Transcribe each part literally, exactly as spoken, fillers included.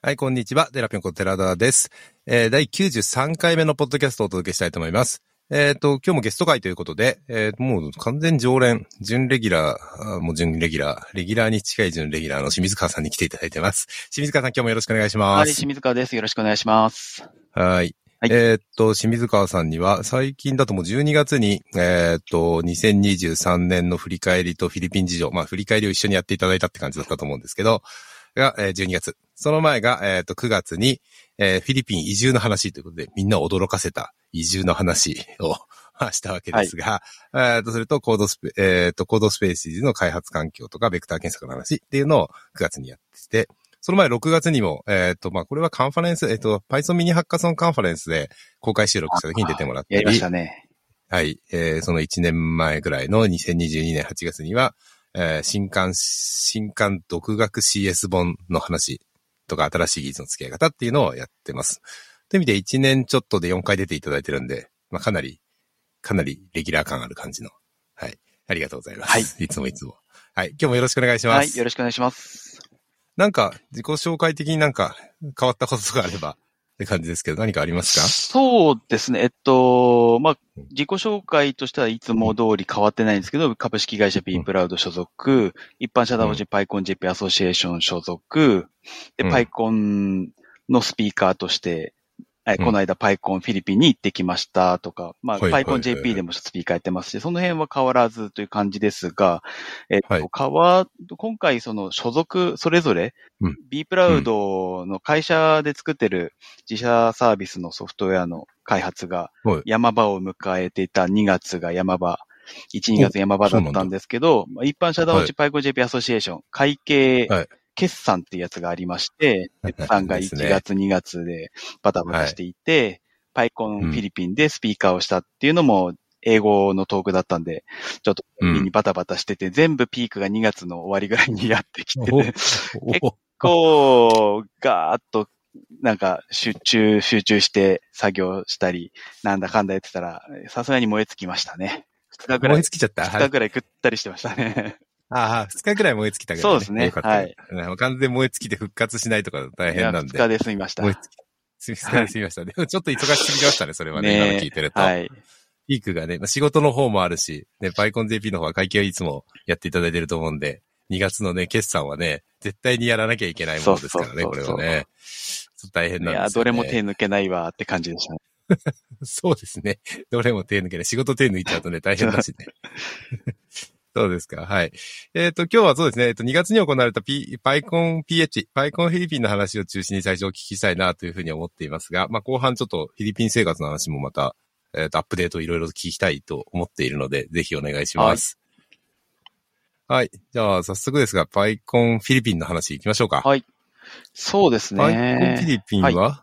はい、こんにちは。テラピョンコ寺田です。えー、だいきゅうじゅうさんかいめのポッドキャストをお届けしたいと思います。えっ、ー、と、今日もゲスト会ということで、えー、もう完全常連、準レギュラー、もう準レギュラー、レギュラーに近い準レギュラーの清水川さんに来ていただいてます。清水川さん、今日もよろしくお願いします。 はい、清水川です。よろしくお願いします。 はい。はい、えっ、ー、と、清水川さんには、最近だともうじゅうにがつに、えっ、ー、と、にせんにじゅうさんねんの振り返りとフィリピン事情、まあ、振り返りを一緒にやっていただいたって感じだったと思うんですけど、が、えー、じゅうにがつ。その前が、えっ、ー、と、くがつに、えー、フィリピン移住の話ということで、みんなを驚かせた移住の話をしたわけですが、はい、えっと、それとコードスペ、えっ、ー、と、コードスペーシーズの開発環境とか、ベクター検索の話っていうのをくがつにやってて、その前ろくがつにも、えっ、ー、と、まあ、これはカンファレンス、えっ、ー、と、Python ミニハッカソンカンファレンスで公開収録した時に出てもらったり。 やりましたね。 はい、えー、そのいちねんまえぐらいのにせんにじゅうにねんはちがつには、えー、新刊、新刊独学 シーエス 本の話とか新しい技術の付き合い方っていうのをやってます。という意味でいちねんちょっとでよんかい出ていただいてるんで、まあ、かなり、かなりレギュラー感ある感じの。はい。ありがとうございます。はい。いつもいつも。はい。今日もよろしくお願いします。 はい。よろしくお願いします。 なんか、自己紹介的になんか変わったこととかあればって感じですけど、何かありますか？ そうですね。えっと、まあ、自己紹介としてはいつも通り変わってないんですけど、株式会社 B プラウド所属、うん、一般社団法人 PyConJP アソシエーション所属、で、うん、PyCon のスピーカーとして、うん、この間 PyCon フィリピンに行ってきましたとか、まあ、はいはいはいはい、PyConJP でもスピーカーやってますし、その辺は変わらずという感じですが、えっと、はい、変わ、今回その所属それぞれ、うん、B プラウドの会社で作ってる自社サービスのソフトウェアの開発が山場を迎えていたにがつが山場、いち、にがつ山場だったんですけど、一般社団法人 PyConJP アソシエーション、会計、はい決算っていうやつがありまして、決算がいちがつ、にがつでバタバタしていて、はい、PyCon フィリピンでスピーカーをしたっていうのも英語のトークだったんで、ちょっと耳にバタバタしてて、うん、全部ピークがにがつの終わりぐらいにやってきてて、結構ガーッとなんか集中、集中して作業したり、なんだかんだやってたら、さすがに燃え尽きましたね。ふつかぐらい。 燃え尽きちゃった。 ふつかぐらい食ったりしてましたね。 ああ、二日ぐらい燃え尽きたぐらい、ね。 そうですね。よかった。はい。 完全燃え尽きて復活しないとか大変なんで。 二日で済みました。 燃え尽き、二日で済みました。でもちょっと忙しすぎましたね、それはね、ね今の聞いてると。はい。ピークがね、仕事の方もあるし、ね、PyConJP の方は会計をいつもやっていただいてると思うんで、にがつのね、決算はね、絶対にやらなきゃいけないものですからね、そうそうそうそうこれはね。ちょっと大変なんですよね。いや、 どれも手抜けないわって感じでしたね。 そうですね。どれも手抜けない。仕事手抜いちゃうとね、大変だしね。そうですか。はい。えっ、ー、と、今日はそうですね。えっ、ー、と、にがつに行われた P、PyCon ピーエイチ、PyCon フィリピンの話を中心に最初お聞きしたいなというふうに思っていますが、まあ、後半ちょっとフィリピン生活の話もまた、えっ、ー、と、アップデートいろいろ聞きたいと思っているので、ぜひお願いします。はい。はい、じゃあ、早速ですが、PyCon フィリピンの話行きましょうか。 はい。そうですね。 PyCon フィリピンは、はい、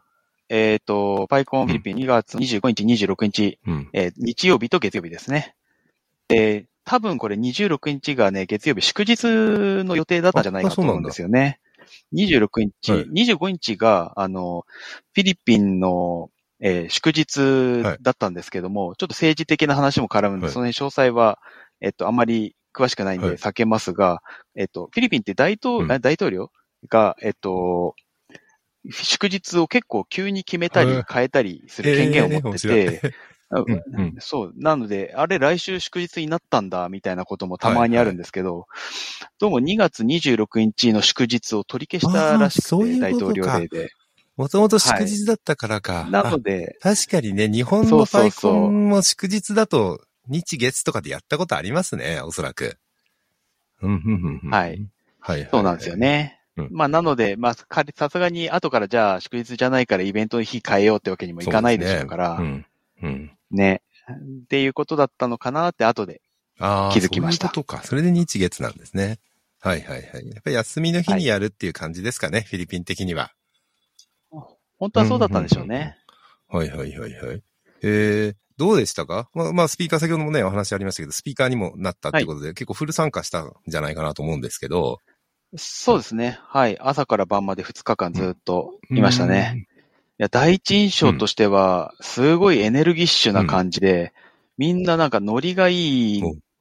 えっ、ー、と、PyCon フィリピンにがつにじゅうごにち、にじゅうろくにち、うんえー、日曜日と月曜日ですね。で、多分これにじゅうろくにちがね、月曜日祝日の予定だったんじゃないかと思うんですよね。にじゅうろくにち、はい、にじゅうごにちが、あの、フィリピンの、えー、祝日だったんですけども、はい、ちょっと政治的な話も絡むんで、はい、その辺詳細は、えっと、あまり詳しくないんで避けますが、はい、えっと、フィリピンって大統、うん、大統領が、えっと、祝日を結構急に決めたり変えたりする権限を持ってて、えーうんうん、そう。なので、あれ来週祝日になったんだ、みたいなこともたまにあるんですけど、はいはい、どうもにがつにじゅうろくにちの祝日を取り消したらしくて、 そういう大統領令で。 もともと祝日だったからか。 はい、なので。 確かにね、日本のパイコンも祝日だと、日月とかでやったことありますね、おそらく。 はい。はい、はい。そうなんですよね。うん、まあ、なので、まあ、さすがに後からじゃあ祝日じゃないからイベントの日変えようってわけにもいかないでしょうから。うんうん、ね。っていうことだったのかなって後で気づきました。 ああ、そういうことか。それで日月なんですね。はいはいはい。やっぱり休みの日にやるっていう感じですかね、はい、フィリピン的には。 本当はそうだったんでしょうね。 うんうんうん、はいはいはいはい。えー、どうでしたか？まあ、まあ、スピーカー先ほどもね、お話ありましたけど、スピーカーにもなったってことで、はい、結構フル参加したんじゃないかなと思うんですけど。 そうですね。はい。朝から晩までふつかかんずっといましたね。うんいや、第一印象としては、すごいエネルギッシュな感じで、うん、みんななんかノリがいい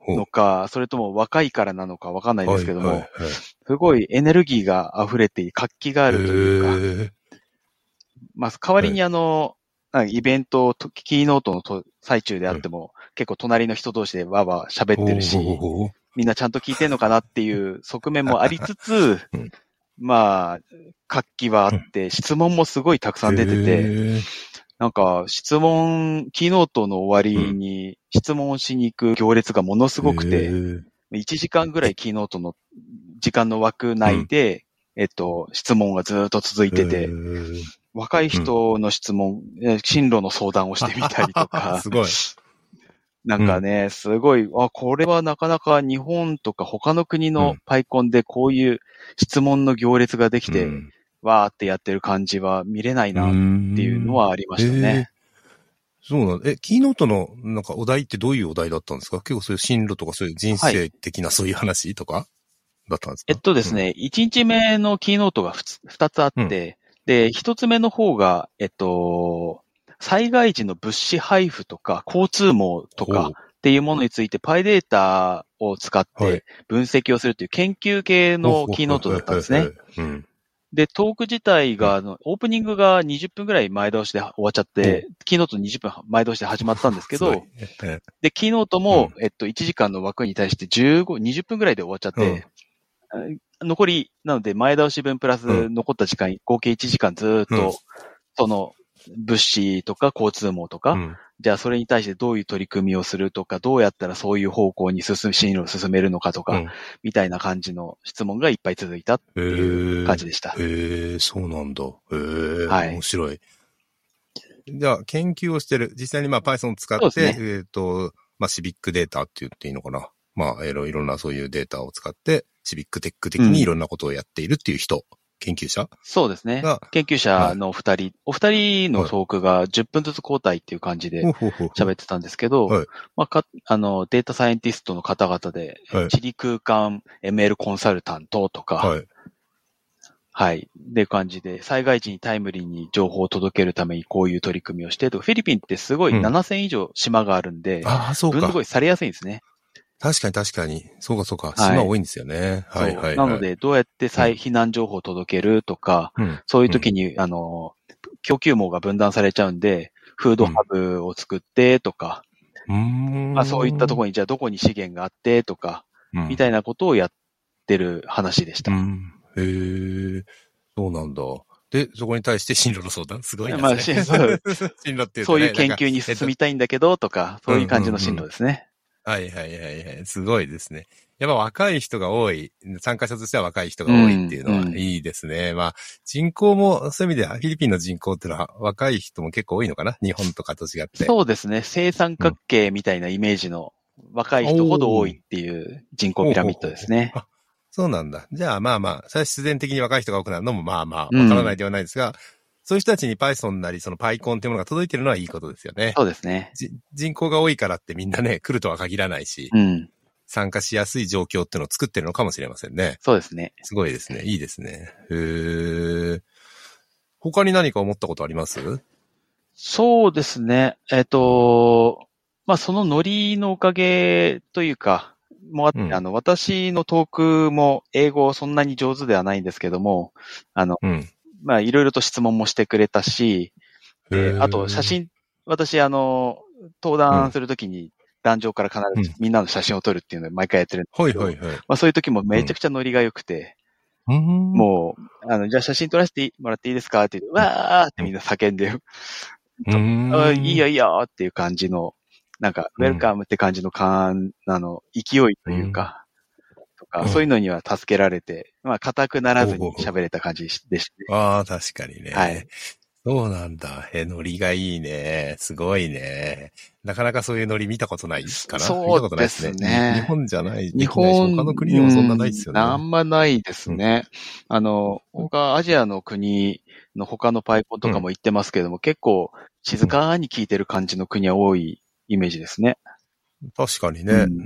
のか、それとも若いからなのかわかんないですけども、 はいはいはい、 すごいエネルギーが溢れて活気があるというか、まあ、代わりにあの、はい、イベント、キーノートのと最中であっても、はい、結構隣の人同士でわわ喋ってるし、みんなちゃんと聞いてんのかなっていう側面もありつつ、うん、まあ、活気はあって、質問もすごいたくさん出てて、なんか質問、キーノートの終わりに質問をしに行く行列がものすごくて、いちじかんぐらいキーノートの時間の枠内で、うん、えっと、質問がずっと続いてて、若い人の質問、うん、進路の相談をしてみたりとか、 すごい。 なんかね、うん、すごい、あ、これはなかなか日本とか他の国のパイコンでこういう質問の行列ができて、うん、わーってやってる感じは見れないなっていうのはありましたね。 そうなんだ。え、キーノートのなんかお題ってどういうお題だったんですか？結構そういう進路とかそういう人生的なそういう話とかだったんですか？ えっとですね、うん、いちにちめのキーノートがふたつあって、うん、で、ひとつめの方が、えっと、災害時の物資配布とか交通網とかっていうものについてパイデータを使って分析をするという研究系のキーノートだったんですね。で、トーク自体が、あの、オープニングがにじゅっぷんぐらい前倒しで終わっちゃって、キーノートにじゅっぷん前倒しで始まったんですけど、で、キーノートも、えっと、いちじかんの枠に対してじゅうご、にじゅっぷんぐらいで終わっちゃって、うん、残り、なので前倒し分プラス残った時間、合計いちじかんずっと、その、物資とか交通網とか、うん、じゃあそれに対してどういう取り組みをするとか、どうやったらそういう方向に進む、進路を進めるのかとか、うん、みたいな感じの質問がいっぱい続いたっていう感じでした。 へえー、そうなんだ。へえー、はい、面白い。じゃあ、研究をしてる。実際にまあ Python を使って、ね、えっと、まあシビックデータって言っていいのかな。まあ、いろいろなそういうデータを使って、シビックテック的にいろんなことをやっているっていう人。うん、研究者そうですね。研究者のお二人、はい、お二人のトークがじゅっぷんずつ交代っていう感じで喋ってたんですけど、はい、まあか、あの、データサイエンティストの方々で、はい、地理空間 エムエル コンサルタントとか、はい。はい。で、感じで、災害時にタイムリーに情報を届けるためにこういう取り組みをしてと、フィリピンってすごいななせん以上島があるんで、うん、ああ、そうか。分類されやすいんですね。 確かに確かに。そうかそうか。島多いんですよね。はい、はい、はい。 なので、どうやって再避難情報を届けるとか、うん、そういう時に、うん、あの、供給網が分断されちゃうんで、フードハブを作ってとか、うん、まあそういったところに、じゃあどこに資源があってとか、うん、みたいなことをやってる話でした。うん、 へえ、そうなんだ。で、そこに対して進路の相談すごいな。 まあ、進路進路っていうとね、 そういう研究に進みたいんだけどとか、そういう感じの進路ですね。うんうんうんはいはいはいはい。すごいですね。やっぱ若い人が多い、参加者としては若い人が多いっていうのはいいですね。うんうん、まあ、人口も、そういう意味ではフィリピンの人口っていうのは若い人も結構多いのかな、日本とかと違って。 そうですね。正三角形みたいなイメージの若い人ほど多いっていう人口ピラミッドですね。 あ、そうなんだ。じゃあまあまあ、それは必然的に若い人が多くなるのもまあまあ、わからないではないですが、うんそういう人たちに Python なり、その PyCon っていうものが届いてるのはいいことですよね。 そうですね。 人口が多いからってみんなね、来るとは限らないし、うん、参加しやすい状況っていうのを作ってるのかもしれませんね。 そうですね。 すごいですね。いいですね。へー。他に何か思ったことあります？ そうですね。えっと、まあ、そのノリのおかげというか、もあって、うん、あの、私のトークも英語そんなに上手ではないんですけども、あの、うんまあ、いろいろと質問もしてくれたし、えー、あと、写真、私、あの、登壇するときに、壇上から必ずみんなの写真を撮るっていうのを毎回やってるんですけど、うん、はいはいはい。まあ、そういう時もめちゃくちゃノリが良くて、うん、もう、あの、じゃあ写真撮らせてもらっていいですかって言って、わーってみんな叫んで、うん、あいいよいいよっていう感じの、なんか、ウェルカムって感じの感、あの、勢いというか、とか、そういうのには助けられて、まあ、硬くならずに喋れた感じでしたね。 ああ、確かにね。はい。そうなんだ。え、ノリがいいね。すごいね。なかなかそういうノリ見たことないかな。 そうですね。 見たことないですね。日本じゃない。日本、他の国でもそんなないですよね。 あんまないですね。うん、あの、他アジアの国の他のパイコンとかも言ってますけども、うん、結構静かに聞いてる感じの国は多いイメージですね。 確かにね、うん。うん。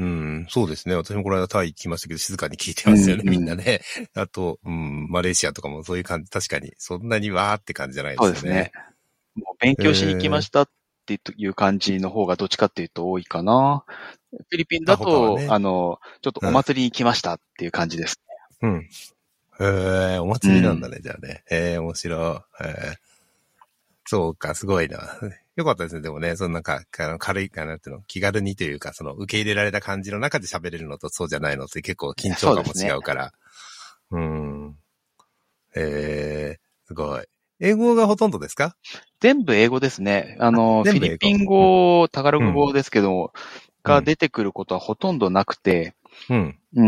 そうですね。私もこの間タイ行きましたけど、静かに聞いてますよね、うんうん、みんなね。あと、うん、マレーシアとかもそういう感じ、確かに、そんなにわーって感じじゃないですよね。 そうですね。もう勉強しに来ましたっっていう感じの方がどっちかっていうと多いかな。フィリピンだあ他と、 はねあの、ちょっとお祭りに来ましたっていう感じです。 うん。へえ、お祭りなんだね、じゃあね。へえ、面白い。へえ。そうか、すごいな。よかったですね。でもね、そのなんか、あの軽いかなっていうの、気軽にというか、その受け入れられた感じの中で喋れるのとそうじゃないのって結構緊張感も違うから。う, うーん。えー、すごい。英語がほとんどですか？ 全部英語ですね。あの、フィ全部英語リピン語、タガログ語ですけど、 うん、 が出てくることはほとんどなくて、 うん。 うん。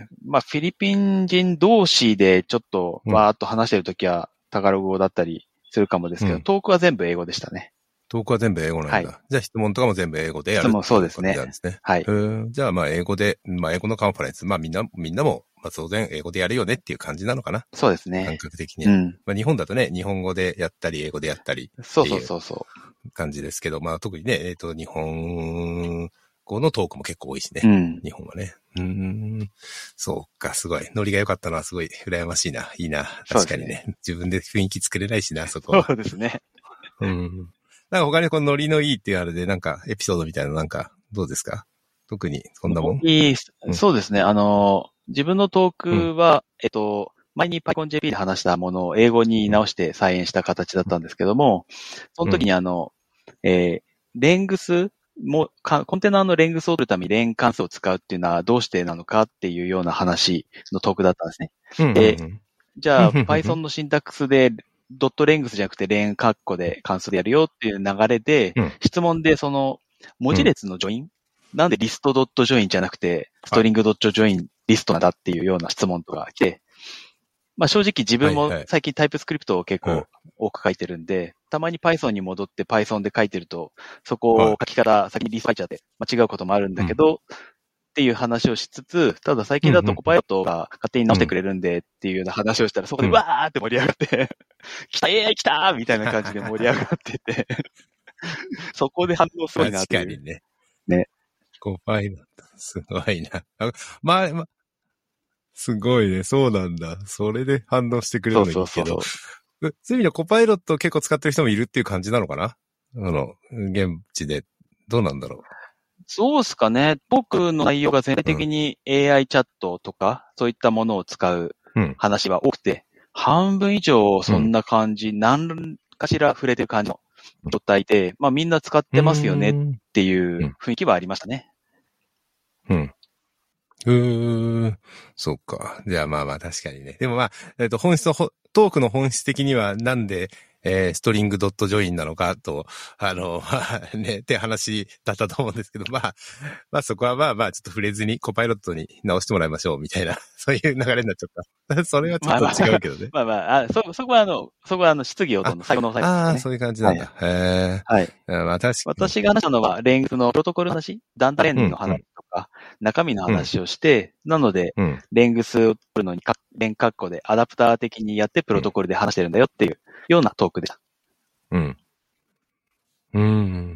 まあ、フィリピン人同士でちょっとうん、 わーっと話してるときはタガログ語だったりするかもですけど、 うん、 トークは全部英語でしたね。 トークは全部英語なんだ。 はい。 じゃあ質問とかも全部英語でや質問るっていうそうですね。 感じなんですね。 はい。 じゃあまあ英語で、まあ英語のカンファレンス、まあみんな、みんなも、まあ当然英語でやるよねっていう感じなのかな。 そうですね。 感覚的に。 うん。 まあ日本だとね、日本語でやったり、英語でやったりそうそうっていうそうそ感じですけど、まあ特にね、えっと、日本語のトークも結構多いしね。 う。うん。 日本はね。うーん。そうか、すごい。ノリが良かったのはすごい羨ましいな。いいな。確かにね。 ね自分で雰囲気作れないしな、そこは。 そうですね。 うん。なんか他にこのノリのいいっていうあれで、なんかエピソードみたいななんか、どうですか？特にそんなもん？ いい、 うん、 そうですね。あの、自分のトーうん、 クは、えっと、前に PyConJP で話したものを英語に直して再演した形だったんですけども、その時にあの、えー、レングスもか、コンテナのレングスを取るためにレン関数を使うっていうのはどうしてなのかっていうような話のトークだったんですね。 うん、 で、 うん。 じゃあ Python のシンタックスでドットレングスじゃなくてレンカッコで関数でやるよっていう流れで、 うん、 質問でその文字列のジョイン、なんでリストドットジョインじゃなくてストリングドットジョインリストなんだっていうような質問とか来て、まあ正直自分も最近タイプスクリプトを結構多く書いてるんで、たまに Python に戻って Python で書いてると、そこを書き方先にリスト書いちゃって間違うこともあるんだけど、っていう話をしつつ、ただ最近だとコパイロットが勝手に直してくれるんでっていうような話をしたら、そこでわーって盛り上がって、来た エーアイ 来たーみたいな感じで盛り上がってて、そこで反応すごいなっていう。 確かにね。 ね。 コパイロット、すごいな。まあ、まあ、すごいね。そうなんだ。それで反応してくれるのいいけど。そうそうそうそう。そういう意味ではコパイロットを結構使ってる人もいるっていう感じなのかな？あの、現地で。どうなんだろう。 そうっすかね。僕の内容が全体的に エーアイ チャットとか、そういったものを使う話は多くて、うん、半分以上そんな感じ、うん、何かしら触れてる感じの状態で、まあみんな使ってますよねっていう雰囲気はありましたね。 うん。うーん。そうか。じゃあまあまあ確かにね。でもまあ、えっと本質の、トークの本質的にはなんで、えー、ストリングドットジョインなのかと、あの、まあね、って話だったと思うんですけど、まあ、まあそこはまあまあちょっと触れずにコパイロットに直してもらいましょうみたいな、そういう流れになっちゃった。それはちょっと違うけどね。 まあまあ、まあまあ、あそ、そこはあの、そこはあの、質疑応答の最後の最後ですね。 ああ、そういう感じなんだ。はい、へえ。 はい。 まあ確かに。 私が話したのは、レングスのプロトコルの話、ダンタレンの話とか、うん、中身の話をして、うん、なので、うん、レングスを取るのに、レンカッコでアダプター的にやってプロトコルで話してるんだよっていうようなトークでした。 うん。うん。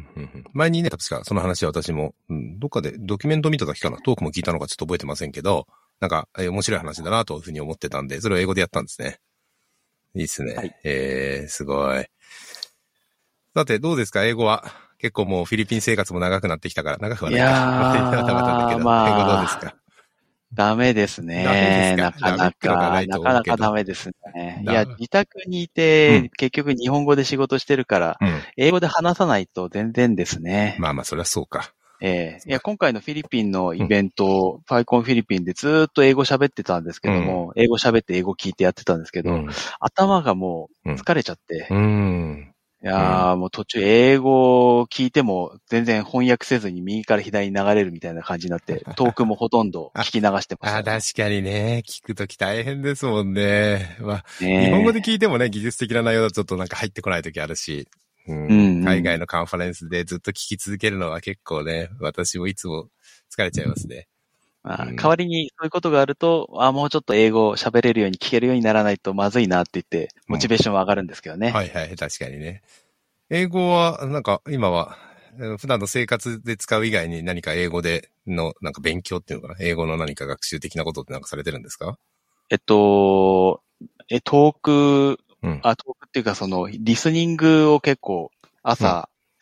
前にね、確かその話は私も、うん、どっかでドキュメント見た時かな、トークも聞いたのかちょっと覚えてませんけど、なんか、えー、面白い話だなというふうに思ってたんで、それを英語でやったんですね。いいっすね。はい、えー、すごい。さて、どうですか、英語は。結構もうフィリピン生活も長くなってきたから、長くはないか。いやー、まあ、英語どうですか。ダメですね。ダメですか。なかなか、なかなかダメですね。いや、自宅にいて、うん、結局日本語で仕事してるから、うん、英語で話さないと全然ですね。 まあまあ、そりゃそうか。 ええー、いや、今回のフィリピンのイベント、うん、ファイコンフィリピンでずーっと英語喋ってたんですけども、うん、英語喋って英語聞いてやってたんですけど、うん、頭がもう疲れちゃって、うんうんいやー、うん、もう途中英語を聞いても全然翻訳せずに右から左に流れるみたいな感じになって、トークもほとんど聞き流してました、ね。 あ、確かにね。聞くとき大変ですもんね。まあ、ね、日本語で聞いてもね、技術的な内容だとちょっとなんか入ってこないときあるし、うんうんうん、海外のカンファレンスでずっと聞き続けるのは結構ね、私もいつも疲れちゃいますね。 まあ、代わりにそういうことがあると、あ、もうちょっと英語を喋れるように聞けるようにならないとまずいなって言って、モチベーションは上がるんですけどね。 うん、はいはい、確かにね。英語は、なんか今は、普段の生活で使う以外に何か英語での、なんか勉強っていうのかな、英語の何か学習的なことってなんかされてるんですか？ えっと、え、トーク、うん、あ、トークっていうかその、リスニングを結構朝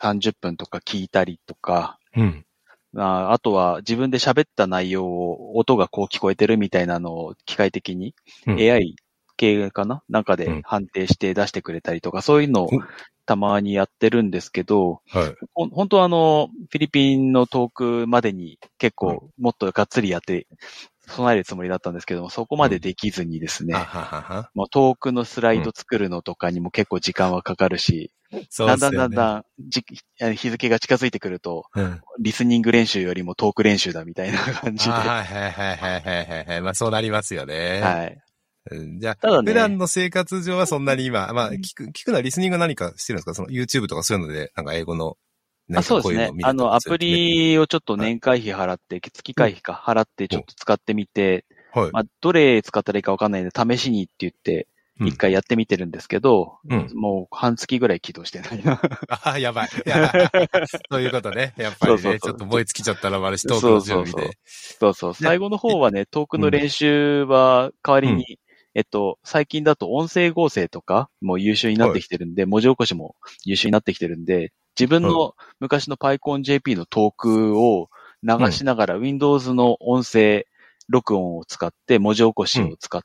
さんじゅっぷんとか聞いたりとか、 うん。 ああとは自分で喋った内容を音がこう聞こえてるみたいなのを機械的にうん。 エーアイ 系かななんかでうん。 判定して出してくれたりとか、そういうのをおたまにやってるんですけど、 はい。 ほん本当はあの、フィリピンのトークまでに結うん。 構もっとがっつりやって備えるつもりだったんですけども、そこまでできずにですあね、 ははは。 もうトークのスラうん。 イド作るのとかにも結構時間はかかるし、 そうっだんだんすよね。 だんだんじ日付が近づいてくると、 うん。 リスニング練習よりもトーク練習だみたいな感じあで。 はいはいはいはいはいはいはい。まあそうなりますよね。 はい。 うん、じゃあ、 ただね、 普段の生活上はそんなに今、まあ聞く、聞くのはリスニング何かしてるんですか？その YouTube とかそういうので、なんか英語のあ、 何かそうですね。 こういうのを見あの、アるとかそういうのプ決めてる。 リをちょっとはい。 年会費払って、月お、 会費か払ってちょっお、 と使ってみて、 はい。 まあ、どれ使ったらいいかわかんないんで、試しにって言って、 うん。 一回やってみてるんですけど、 うん。 もう半月ぐらい起動してないな。 ああ、やばい。いや、そういうことね。やっぱりね、ちょっそうそうそう。 と燃え尽きちゃったら丸しトークそのうそうそう。 準備で。 そうそう。 じゃあ、 最後のい方はね、トークうん。 の練習は代わうん。 りに、えっと、最近だと音声合成とかも優秀になっはい。 てきてるんで、文字起こしも優秀になってきてるんで、自分はい。 の昔の PyConJP のトークを流うん。 しながら Windows の音声録音を使って、文字起こうん。 しを使って、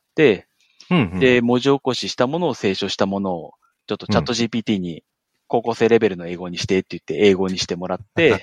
うん。 で、文字起こししたものを清書したものを、ちょっとチャットうん。 ジーピーティー に高校生レベルの英語にしてって言って英語にしてもらって、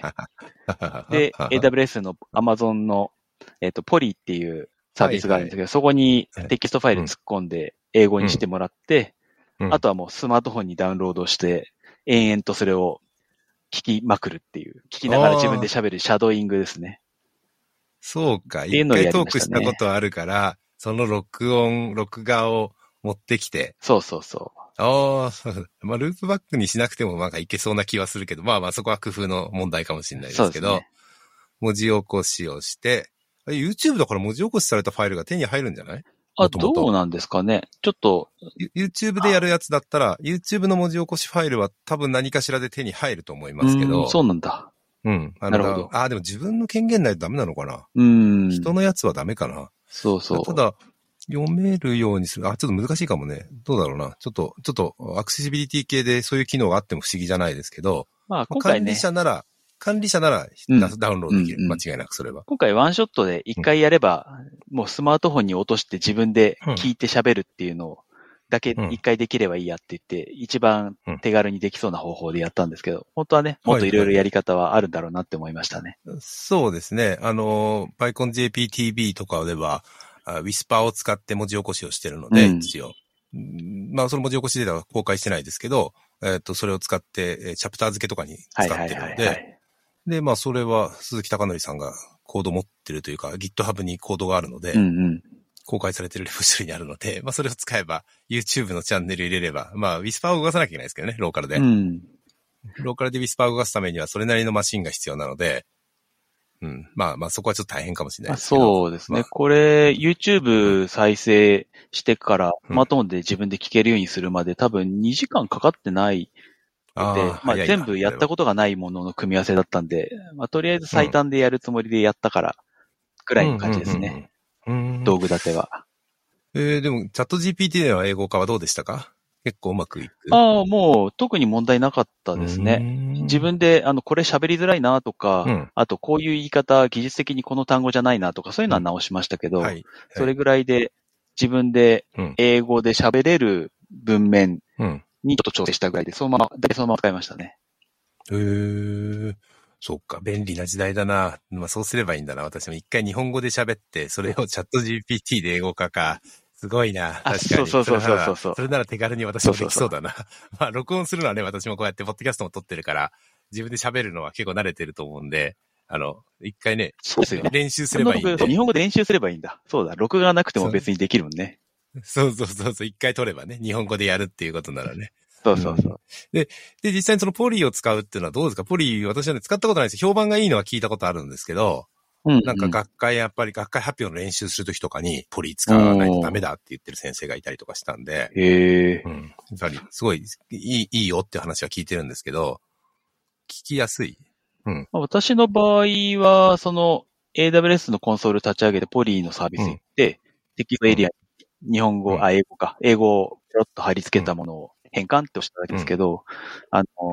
で、エーダブリューエス の Amazon の、えっと、ポリっていうサービはいはい。 スがあるんですけど、そこにはい。 テキストファイうん。 ル突っ込んで英語うん。 にしてもらって、 うん。 あとはもうスマートフォンにダウンロードして、延々とそれを聞きまくるっていう、聞きながら自分でああ、 喋るシャドーイングですね。 そうか。 っていうのをやり一回トーましたね。 クしたことあるから、その録音、録画を持ってきて、 そうそうそああ、そうだ。まあ、ループバックにしなくてもなんかいけそうな気はするけど、まあまあそこは工夫の問題かもしれなう。 いですけど、 そうですね。 文字起こしをして、YouTube だから文字起こしされたファイルが手に入るんじゃない？ あ、 もともと。 どうなんですかね。ちょっと、 YouTube でやるやつだったら、YouTube の文字起こしファイルは多分何かしらで手に入ると思いますけうーん、 ど、 そうなんだ。 うん。あのだ、 なるほど。 あ、でも自分の権限ないとダメなのかな？ うーん、 人のやつはダメかな？ そうそただ、読めるようにする。あ、ちょっと難しいかもね。どうだろうな。ちょっと、ちょっと、アクセシビリティ系でそういう機能があっても不思議じゃないですけど、 う。まあ、 まあ、管理今回ね、 者なら、管理者ならうん、 ダダウンローうん、 ドできる。 うん。 間違いなくそれは。 今回ワンショットで一回やれば、もうスマートフォンに落として自分でうん。 聞いて喋るっていうのをだけうん。 一回できればいいやって言って、一番うん。 手軽にできそうな方法でやったんですけど、本当はね、もっといろいろやはいはいはい。 り方はあるんだろうなって思いましたね。 そうですね。あの、PyConJPTB とかでは、あ Whisper を使って文字起こしをしてるので、 うん。 一応。うんまあ、その文字起こしデータは公開してないですけど、えっと、それを使って、えーチャプター付けとかに使っはいはいてるので、 はいはい。 で、まあ、それは鈴木貴則さんがコード持ってるというか、GitHub にコードがあるので、 うんうん。 公開されてるレポジトリにあるので、まあ、それを使えば、YouTube のチャンネル入れれば、まあ、Whisper を動かさなきゃいけないですけどね、ローカルで。 うん。 ローカルで Whisper を動かすためには、それなりのマシンが必要なので、うん。まあまあ、そこはちょっと大変かもしれなまあ、 いですけど、 そうですね。 まあ、 これ、 うん。 YouTube 再生してからスうん。 マートフォンで自分で聞けるようにするまで多分にじかんかかってないくああ、 て、まあ早いな、 全部やそれは。 ったことがないものの組み合わせだったんで、まあとりあえずうん。 最短でやるつもりでやったからくらうん、 いの感じうん、 ですね。 うん、うん。うーん。 道具立ては。 えー、でも、チャット ジーピーティー での英語化はどうでしたか？結構うまくいく？ ああ、もう特に問題なかったうーですね。自ん。 分で、あの、これ喋りづらいなとか、 うん。 あとこういう言い方、技術的にこの単語じゃないなとか、そういうのうん。 は直しましたけど、 はい。はい。 それぐらいで自分でうん。 英語で喋れる文面うん。 にちょっと調整したぐらいで、そのまま、でそのまま使いましたね。 へー。そっか、便利な時代だな。まあそうすればいいんだな。私も一回日本語で喋って、それをチャット ジーピーティー で英語化か。すごいな。 あ、 確かに。 そうそうそうそれなら、 そうそうそう。 それなら手軽に私もでそうそうそう。 きそうだな。まあ録音するのはね、私もこうやってポッドキャストも撮ってるから、自分で喋るのは結構慣れてると思うんで、あの、一回ね、 そうですよね。 練習すその録、そう、 ればいいんで。 日本語で練習すればいいんだ。そうだ、録画なくても別にできるもんね。 そうそうそうそう、一回撮ればね、日本語でやるっていうことならね。 そうそうそう。 うん、で、で、実際にそのポリを使うっていうのはどうですか？ポリ、私はね、使ったことないです。評判がいいのは聞いたことあるんですけど、 うん、うん。 なんか学会、やっぱり学会発表の練習するときとかに、ポリ使わないとダメだって言ってる先生がいたりとかしたんで、 へえ。 うん。やっぱり、すごい、いい、いいよって話は聞いてるんですけど、聞きやすい。うん。 私の場合は、その エーダブリューエス のコンソール立ち上げてポリーのサービス行って、うん、テキストエリアに日本語、うん、あ、英語か、英語をちょっと貼り付けたものを変換って押しただけですけど、うん、あの、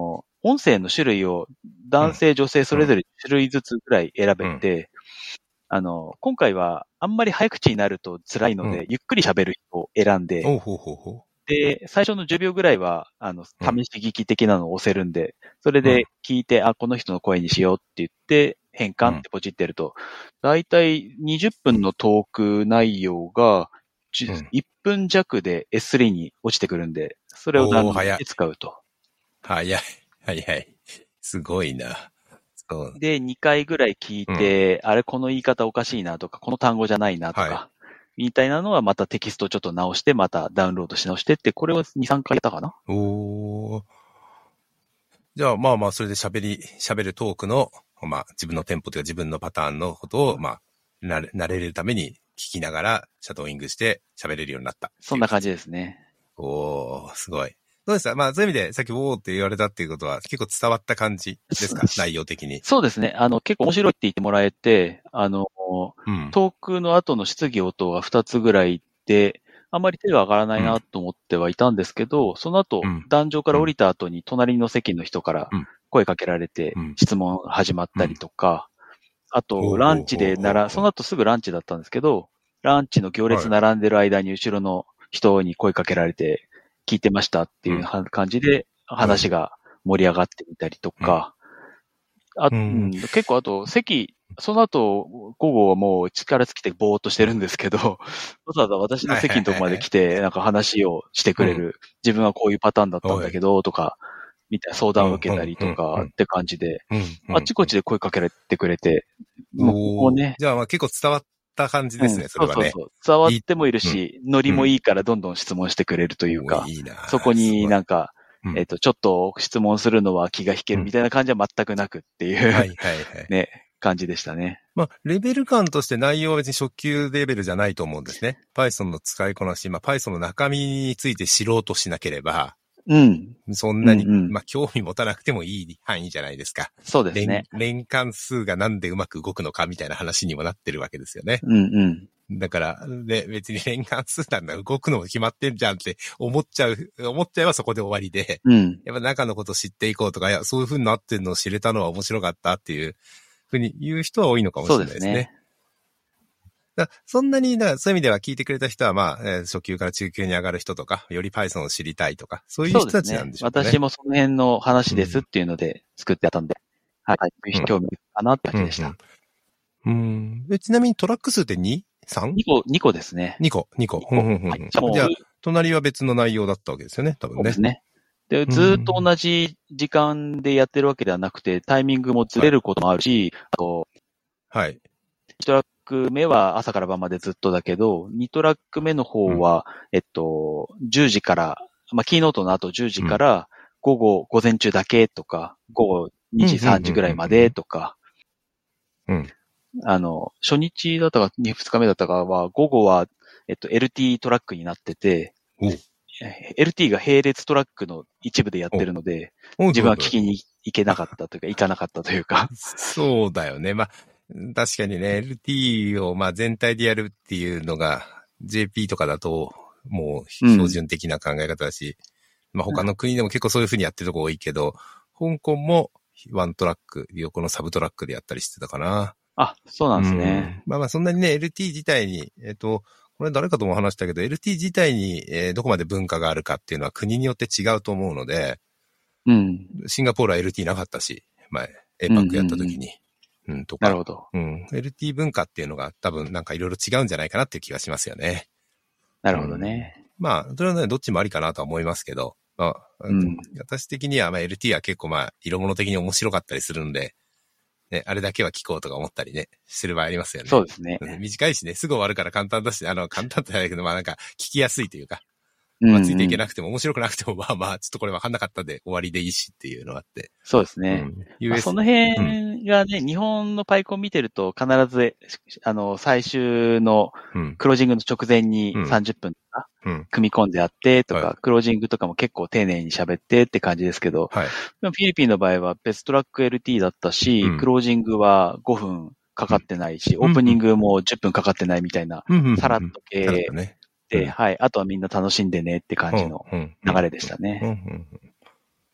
音声の種類を男性、女性それぞれ種類ずつぐらい選べて、うん、あの、今回はあんまり早口になると辛いので、うん、ゆっくり喋る人を選んで、 ほうほうほうほうで、最初のじゅうびょうぐらいは、あの、試し聞き的なのを押せるんで、それで聞いて、うん、あ、この人の声にしようって言って、変換ってポチってると、だいたいにじゅっぷんのトーク内容が、うん、いっぷん弱で エススリー に落ちてくるんで、それをダウンロードして使うと。 早い。早い。すごいな。そうで、にかいぐらい聞いて、うん、あれこの言い方おかしいなとか、この単語じゃないなとか、はい、みたいなのはまたテキストちょっと直して、またダウンロードし直してって、これをに、さんかいやったかな。 おー。じゃあまあまあ、それで喋り、喋るトークの、まあ自分のテンポというか自分のパターンのことを、まあ、慣れ、慣れるために聞きながらシャドーイングして喋れるようになった。 そんな感じですね。 おー、すごい。どうでした？まあそういう意味でさっきウォーって言われたっていうことは結構伝わった感じですか？内容的に。 そうですね。あの結構面白いって言ってもらえて、あの、うん、トークの後の質疑応答がふたつぐらいで、あんまり手が上がらないなと思ってはいたんですけど、うん、その後、うん、壇上から降りた後に隣の席の人から声かけられて質問始まったりとか、あとランチでなら、その後すぐランチだったんですけど、ランチの行列並んでる間に後ろの人に声かけられて聞いてましたっていう感じで話が盛り上がってみたりとか、あうん、結構あと席、その後、午後はもう力尽きてぼーっとしてるんですけど、わざわざ私の席のとこまで来て、なんか話をしてくれる、うん、自分はこういうパターンだったんだけど、とか、みたいな相談を受けたりとかって感じで、あっちこっちで声かけられてくれて、 もうここね。じゃあまあ結構伝わった感じですね、うん、それはね。 そうそうそう。伝わってもいるし、いいノリもいいからどんどん質問してくれるというか、いいなそこになんか、えっと、ちょっと質問するのは気が引けるみたいな感じは全くなくっていう、うん、はいはいはい。ね、感じでしたね。 まあ、レベル感として内容は別に初級レベルじゃないと思うんですね。Python の使いこなし、まあ Python の中身について知ろうとしなければ、 うん。 そんなに、うんうん、まあ、興味持たなくてもいい範囲じゃないですか。 そうですね。 連、連関数がなんでうまく動くのかみたいな話にもなってるわけですよね。 うんうん。 だから、で、別に連関数なんだ、動くのも決まってんじゃんって思っちゃう、思っちゃえばそこで終わりで、うん。やっぱ中のこと知っていこうとか、いや、そういう風になってるのを知れたのは面白かったっていうふうに言う人は多いのかもしれないですね。そうですね。だそんなに、だそういう意味では聞いてくれた人は、まあ、えー、初級から中級に上がる人とか、より Python を知りたいとか、そういう人たちなんでしょうかね。 そうですね。私もその辺の話ですっていうので作ってやったんで、うん、はい。興味かなって感じでした。 うん、うんうん。ちなみにトラック数って に？さん？ にこ、にこですね。 にこ、にこ。うんうんうん。はい、じゃあ、隣は別の内容だったわけですよね、多分ね。 そうですね。で、ずっと同じ時間でやってるわけではなくて、タイミングもずれることもあるし、はい、あと、 はい。 いちトラック目は朝から晩までずっとだけど、にトラック目の方は、うん、えっと、じゅうじから、まあ、キーノートの後じゅうじから午後、午前中だけとか、午後にじ、さんじぐらいまでとか、 うん。 あの、初日だったか、ふつかめだったかは、午後は、えっと、エルティー トラックになってて、エルティー が並列トラックの一部でやってるので、自分は聞きに行けなかったというか、行かなかったというか。 そうだよね。まあ、確かにね、エルティー をまあ全体でやるっていうのが ジェーピー とかだともう標準的な考え方だし、うん、まあ他の国でも結構そういう風にやってるとこ多いけど、香港もワントラック、横のサブトラックでやったりしてたかな。 あ、そうなんですね。 うん、まあまあそんなにね、エルティー 自体に、えっと、これ誰かとも話したけど、エルティー 自体に、えー、どこまで文化があるかっていうのは国によって違うと思うので、 うん。 シンガポールは エルティー なかったし、前、エーパック やった時に。うん、うん、とか。 なるほど。 うん。エルティー 文化っていうのが多分なんかいろいろ違うんじゃないかなっていう気がしますよね。 なるほどね。 うん、まあ、それはね、どっちもありかなとは思いますけど、まあ、うん、私的にはまあ エルティー は結構まあ、色物的に面白かったりするんで、ね、あれだけは聞こうとか思ったりね、する場合ありますよね。 そうですね。 短いしね、すぐ終わるから簡単だし、あの、簡単ってないけど、まあなんか、聞きやすいというか、まあついていけなくても面白くなくても、まあまあ、ちょっとこれ分かんなかったで終わりでいいしっていうのがあって。 そうですね。うんまあ、その辺がね、うん、日本のパイコン見てると必ず、あの、最終のクロージングの直前にさんじゅっぷんとか、組み込んであってとか、うんはい、クロージングとかも結構丁寧に喋ってって感じですけど、はい、フィリピンの場合は別トラック エルティー だったし、うん、クロージングはごふんかかってないし、うん、オープニングもじゅっぷんかかってないみたいな、うん、さらっと系、うんうんで、はい。あとはみんな楽しんでねって感じの流れでしたね。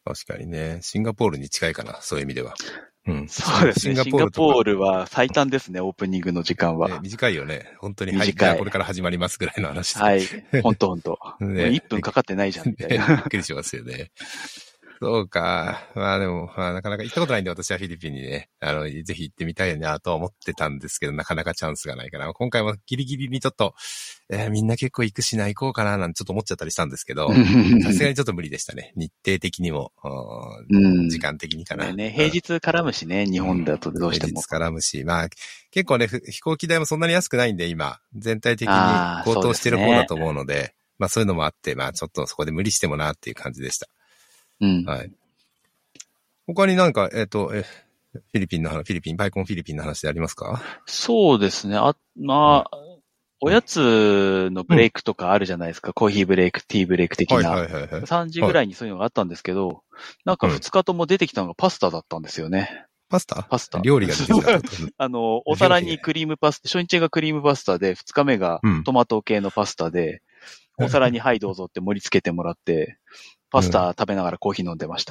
確かにね。シンガポールに近いかな、そういう意味では。うん。 そうですね。シンガポールとかールは最短ですね、オープニングの時間は。 ね、短いよね。本当に、はい、じ短い。 ゃあこれから始まりますぐらいの話で。 はい。ほんとほんと。 ね、 いっぷんかかってないじゃん、みたいな。 びっくりしますよね。そうか。まあでも、まあなかなか行ったことないんで私はフィリピンにね、あの、ぜひ行ってみたいなとは思ってたんですけど、なかなかチャンスがないから、今回もギリギリにちょっと、えー、みんな結構行くしな、行こうかな、なんてちょっと思っちゃったりしたんですけど、さすがにちょっと無理でしたね。日程的にも、うん、時間的にかな。 ねね、平日絡むしね、日本だとどうしても。 平日絡むし、まあ、結構ね、飛行機代もそんなに安くないんで、今、全体的に高騰してる方だと思うので、でね、まあそういうのもあって、まあちょっとそこで無理してもなっていう感じでした。 うん。 はい。他になんか、えっ、ー、と、え、フィリピンの話、フィリピン、パイコンフィリピンの話でありますか？ そうですね。あ、まあ、うん、おやつのブレイクとかあるじゃないですか。うん、コーヒーブレイク、ティーブレイク的な。はいはいはいはい、さんじぐらいにそういうのがあったんですけど、はい、なんかふつかとも出てきたのがパスタだったんですよね。 パスタパスタ。 料理が出てきた。 あの、お皿にクリームパスタ、初日がクリームパスタで、ふつかめがトマト系のパスタで、うん、お皿にはいどうぞって盛り付けてもらって、パスタ食べながらコーヒー飲んでました。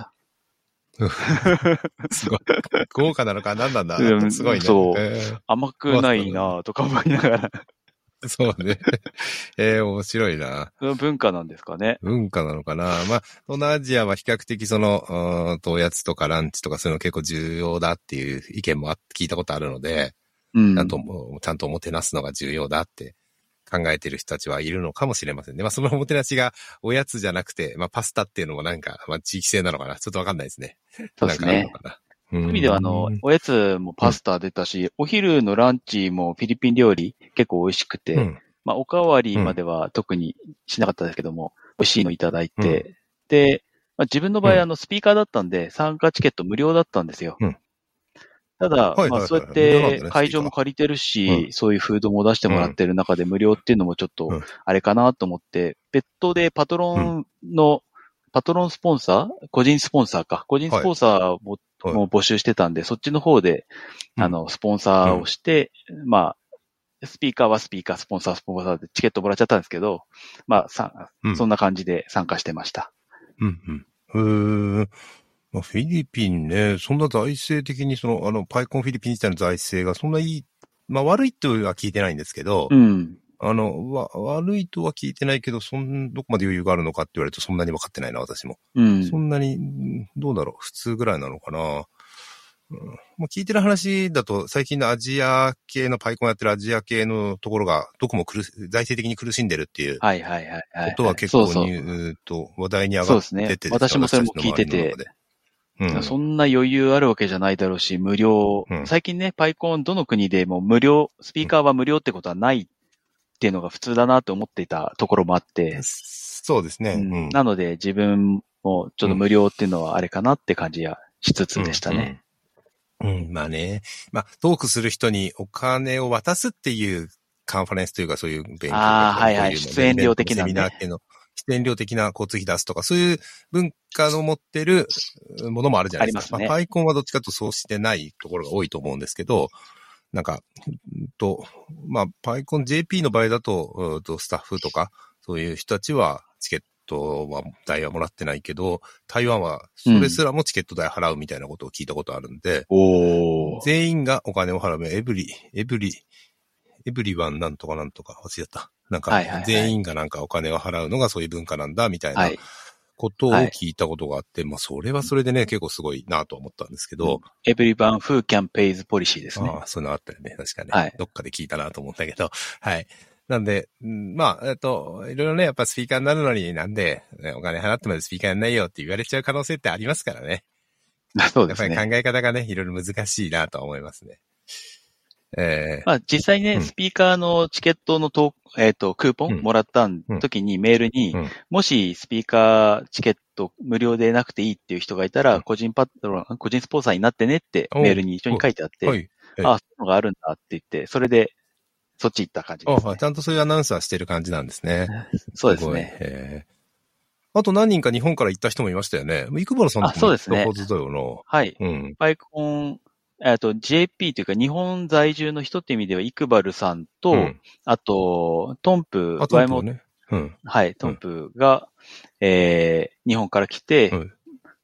すごい。豪華なのか何なんだ。すごいね。 そう。えー、甘くないなとか思いながら。 そうね。えー、面白いな。 文化なんですかね。 文化なのかな。まあ、東南アジアは比較的その、うんと、おやつとかランチとかそういうの結構重要だっていう意見もあ聞いたことあるので、うん、ちゃんと、ちゃんとおもてなすのが重要だって考えてる人たちはいるのかもしれませんね。まあ、そのおもてなしがおやつじゃなくて、まあ、パスタっていうのもなんか、まあ、地域性なのかな。ちょっとわかんないですね。 そうですね。 なんかあるのかな。 そういう意味では、あの、おやつもパスタ出たし、うん、お昼のランチもフィリピン料理結構美味しくて、うん、まあ、おかわりまでは特にしなかったですけども、美味しいのいただいて、うん、で、まあ、自分の場合、あの、スピーカーだったんで、参加チケット無料だったんですよ。うん、ただ、まあ、そうやって会場も借りてるし、うん、そういうフードも出してもらってる中で無料っていうのもちょっと、あれかなと思って、別途でパトロンの、パトロンスポンサー個人スポンサーか。個人スポンサーも、はい、もう募集してたんで、そっちの方で、うん、あの、スポンサーをして、うん、まあ、スピーカーはスピーカー、スポンサー、スポンサーでチケットもらっちゃったんですけど、まあ、さ、うん、そんな感じで参加してました。 うんうん。へー。まあ、フィリピンね、そんな財政的にその、あの、パイコンフィリピン自体の財政がそんないい、まあ悪いとは聞いてないんですけど、うん。あの、わ、悪いとは聞いてないけど、そん、どこまで余裕があるのかって言われるとそんなに分かってないな、私も。うん。そんなに、どうだろう、普通ぐらいなのかな。うん、もう聞いてる話だと、最近のアジア系のパイコンやってるアジア系のところが、どこも苦し、財政的に苦しんでるっていう。 はいはいはいはい。 ことは結構に、そうそうと話題に上がっててですね。そうですね。 私もそれも聞いてて。うん、そんな余裕あるわけじゃないだろうし、無料。うん、最近ね、パイコンどの国でも無料、スピーカーは無料ってことはないっていうのが普通だなと思っていたところもあって。うん、 そうですね、 うん。なので自分もちょっと無料っていうのはあれかなって感じやしつつでしたね。 うん、うんうん、まあね。まあ、トークする人にお金を渡すっていうカンファレンスというかそういう勉強会とか、 ああ、はいはい。出演料的な、ね。 セミナー系の。出演料的な交通費出すとか、そういう文化の持ってるものもあるじゃないですか。ありますね。まあ、パイコンはどっちかとそうしてないところが多いと思うんですけど、なんか、と、まあ、パイコン ジェーピー の場合だと、スタッフとか、そういう人たちはチケットは、代はもらってないけど、台湾はそれすらもチケット代払うみたいなことを聞いたことあるんで、 うん、 全員がお金を払う、エブリ、エブリ、エブリワンなんとかなんとか忘れちゃった。なんか、全員がなんかお金を払うのがそういう文化なんだ、みたいなことを聞いたことがあって、はい、まあ、それはそれでね、結構すごいなと思ったんですけど。 everyone who can pays ポリシーですね。 ああ、そういうのあったよね。確かね。はい。どっかで聞いたなと思ったけど。はい。なんで、まあ、えっと、いろいろね、やっぱスピーカーになるのになんで、お金払ってまでスピーカーにないよって言われちゃう可能性ってありますからね。 そうですね。 やっぱり考え方がね、いろいろ難しいなと思いますね。えー、 まあ実際ね、うん、スピーカーのチケットのと、えっ、ー、と、クーポンもらった時にメールに、うんうん、もしスピーカーチケット無料でなくていいっていう人がいたら、個人パトロン、個人スポンサーになってねってメールに一緒に書いてあって、はい、ああ、そういうのがあるんだって言って、それでそっち行った感じですね。 ああ、ちゃんとそういうアナウンスはしてる感じなんですね。 そうですね。 すえー、あと何人か日本から行った人もいましたよね。イクバルさんとも行ったはずだよな。ね、 はい。うん。パイコン、えっと、ジェーピー というか日本在住の人って意味では、イクバルさんと、うん、あと、トンプ、 トンプね。うん。 はい、トンプが、うん、えー、日本から来て、うん、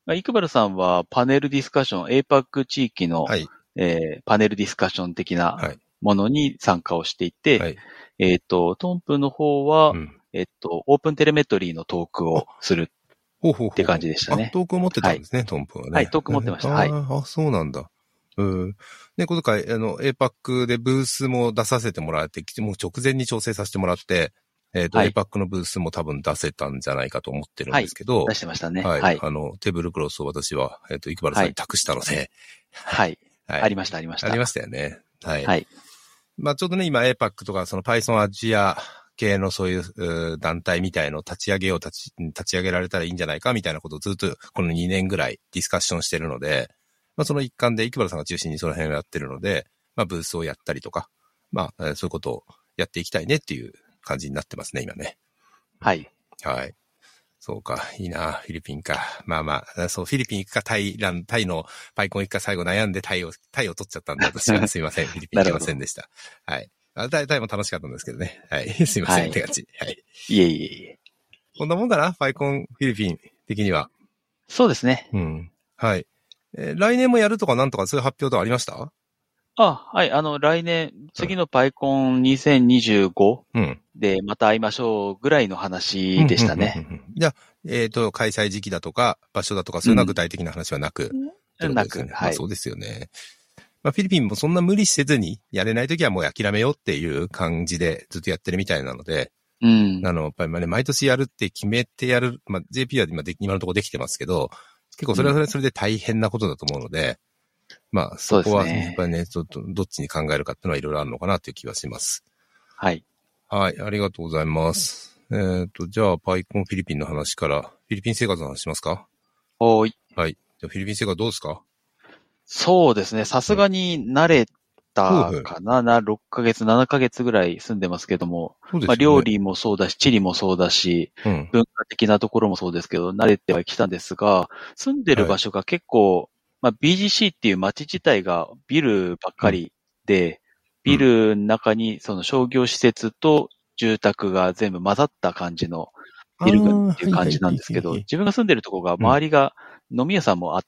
まあ、イクバルさんはパネルディスカッション、エーパック 地域の、 はい。 えーパネルディスカッション的は。 ないものに参加をしていて、 はい。 えっ、と、トンプの方は、 うん。 えっ、と、オープンテレメトリーのトークをするほうほうほうほう。 って感じでしたねあ、トークを持ってたんですね、トンプはね。 はい、トーク持ってました。 えーはい。 あーあ、そうなんだ。うん。ね、今回、あの、エーパック でブースも出させてもらって、もう直前に調整させてもらって、えっ、と、 はいエーパック のブースも多分出せたんじゃないかと思ってるんはい。 ですけど、 出してましたね。 はい。 はい。 あの、テーブルクロスを私は、えっ、と、イクバルさんに託したので、 はい。 はい。 ありました、ありました。 ありましたよね。はい。 はい。 まあちょうどね、今 エーパック とか、その Python アジア系のそういうう団体みたいのを立ち上げよう、立ち、立ち上げられたらいいんじゃないかみたいなことをずっとこのにねんぐらいディスカッションしてるので、まあその一環でイクバルさんが中心にその辺をやってるので、まあブースをやったりとか、まあそういうことをやっていきたいねっていう感じになってますね、今ね。 はい。 はい。そうか、いいな、フィリピンか。まあまあ、そう、フィリピン行くか、タイラン、タイのパイコン行くか最後悩んでタイを、タイを取っちゃったんで、私はすいません、フィリピン行けませんでした。はい。あタイ、タイも楽しかったんですけどね。はい。すいません、 はいって感じ。はい。 いえいえいえ。 こんなもんだな、パイコン、フィリピン的には。 そうですね。 うん。はい。えー来年もやるとかなんとかそういう発表とかありました？ あ、はい。あの、来年、次のパイコンにせんにじゅうごうん。 でまた会いましょうぐらいの話でしたね。 うんうんうんうんじゃあ、えっ、と、開催時期だとか、場所だとか、そういうのは具体的な話はなく、ってことなですよね。 く、はい。 まあそうですよね。まあフィリピンもそんな無理せずに、やれないときはもう諦めようっていう感じでずっとやってるみたいなので、 うん。 あの、やっぱりね、毎年やるって決めてやる、まあ ジェーピー は今で今のところできてますけど、結構それはそれそれで大変なことだと思うので、まあそこはやっぱりね、ちょっとどっちに考えるかっていうのはいろいろあるのかなっていう気はします。 はい。 はい、ありがとうございます。えっ、と、じゃあ、パイコンフィリピンの話から、フィリピン生活の話しますか？ おーい。 はい。じゃあ、フィリピン生活どうですか？ そうですね。さすがに慣れたうんかな、な、ろっかげつ、ななかげつぐらい住んでますけども、 そうですよね。 まあ料理もそうだし、地理もそうだし、 うん。 文化的なところもそうですけど、慣れてはきたんですが、住んでる場所が結構、まあ ビージーシー っていう街自体がビルばっかりで、 うんビルの中にその商業施設と住宅が全部混ざった感じのビル群っていう感じなんですけど、自分が住んでるところが周りが飲み屋さんもあって、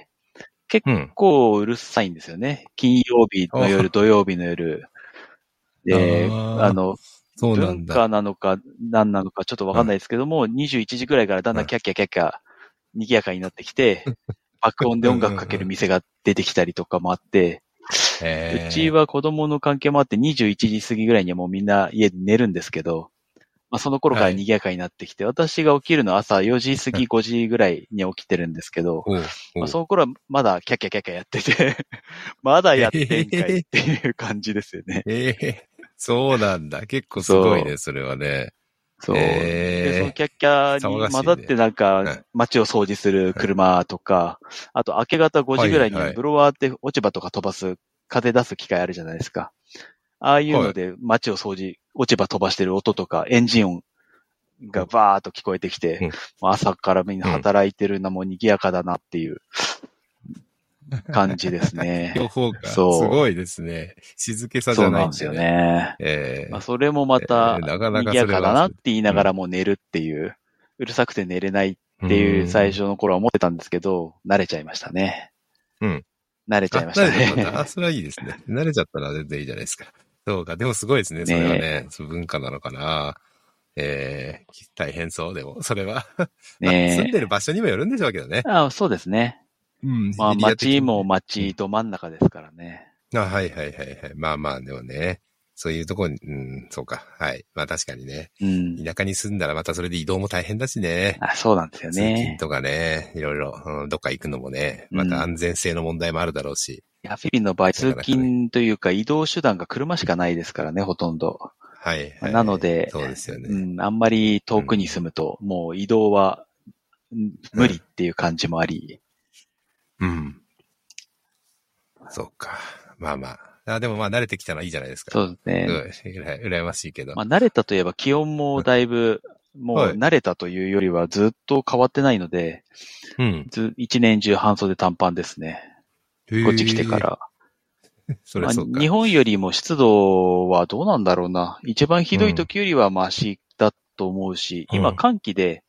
結構うるさいんですよね。金曜日の夜、土曜日の夜。で、あの、文化なのか何なのかちょっとわかんないですけども、にじゅういちじぐらいからだんだんキャッキャキャッキャ賑やかになってきて、爆音で音楽かける店が出てきたりとかもあって、うちは子供の関係もあってにじゅういちじ過ぎぐらいにはもうみんな家で寝るんですけど、まあ、その頃から賑やかになってきて、はい、私が起きるのは朝よじ過ぎごじぐらいに起きてるんですけど、まあ、その頃はまだキャッキャキャッキャやってて、まだやってんかいっていう感じですよね。 ええー、そうなんだ。結構すごいね、それはね。 そう。えー、で、そのキャッキャに混ざってなんか、街を掃除する車とか、あと明け方ごじぐらいにブロワーって落ち葉とか飛ばす、風出す機械あるじゃないですか。ああいうので街を掃除、落ち葉飛ばしてる音とか、エンジン音がバーっと聞こえてきて、うん、朝からみんな働いてるのも賑やかだなっていう感じですね。 両方がすごいですね。静けさじゃないんで、ね。 そうなんですよね。えーまあ、それもまた、賑やかだなって言いながらも寝るっていう、うん、うるさくて寝れないっていう最初の頃は思ってたんですけど、慣れちゃいましたね。 うん。 慣れちゃいましたね。 慣れちゃったんだ。あ、それはいいですね。慣れちゃったら全然いいじゃないですか。そうか。でもすごいですね。それはね。ねその文化なのかな。えー、大変そう。でも、それは。ね住んでる場所にもよるんでしょうけどね。 あそうですね。うん。まあ、街も街ど真ん中ですからね。 うん、あはいはいはいはい。まあまあ、でもね。そういうとこに、うん、そうか。はい。まあ確かにね。うん。田舎に住んだらまたそれで移動も大変だしね。 あ、そうなんですよね。 通勤とかね。いろいろ、うん、どっか行くのもね。また安全性の問題もあるだろうし。うん、いや、フィリピンの場合、通勤というか移動手段が車しかないですからね、ほとんど。 はい、はい。 なので、 そうですよね。 うん、あんまり遠くに住むと、うん、もう移動は無理っていう感じもあり。 うん。うん、そうか。まあまあ。あでもまあ慣れてきたのはいいじゃないですか。 そうですね。 うら羨ましいけど。 まあ慣れたといえば気温もだいぶ、もう慣れたというよりはずっと変わってないので、うん。ず一年中半袖短パンですね。こっち来てから。 それそうか、 まあ。日本よりも湿度はどうなんだろうな。一番ひどい時よりはマシだと思うし、うん、今寒気で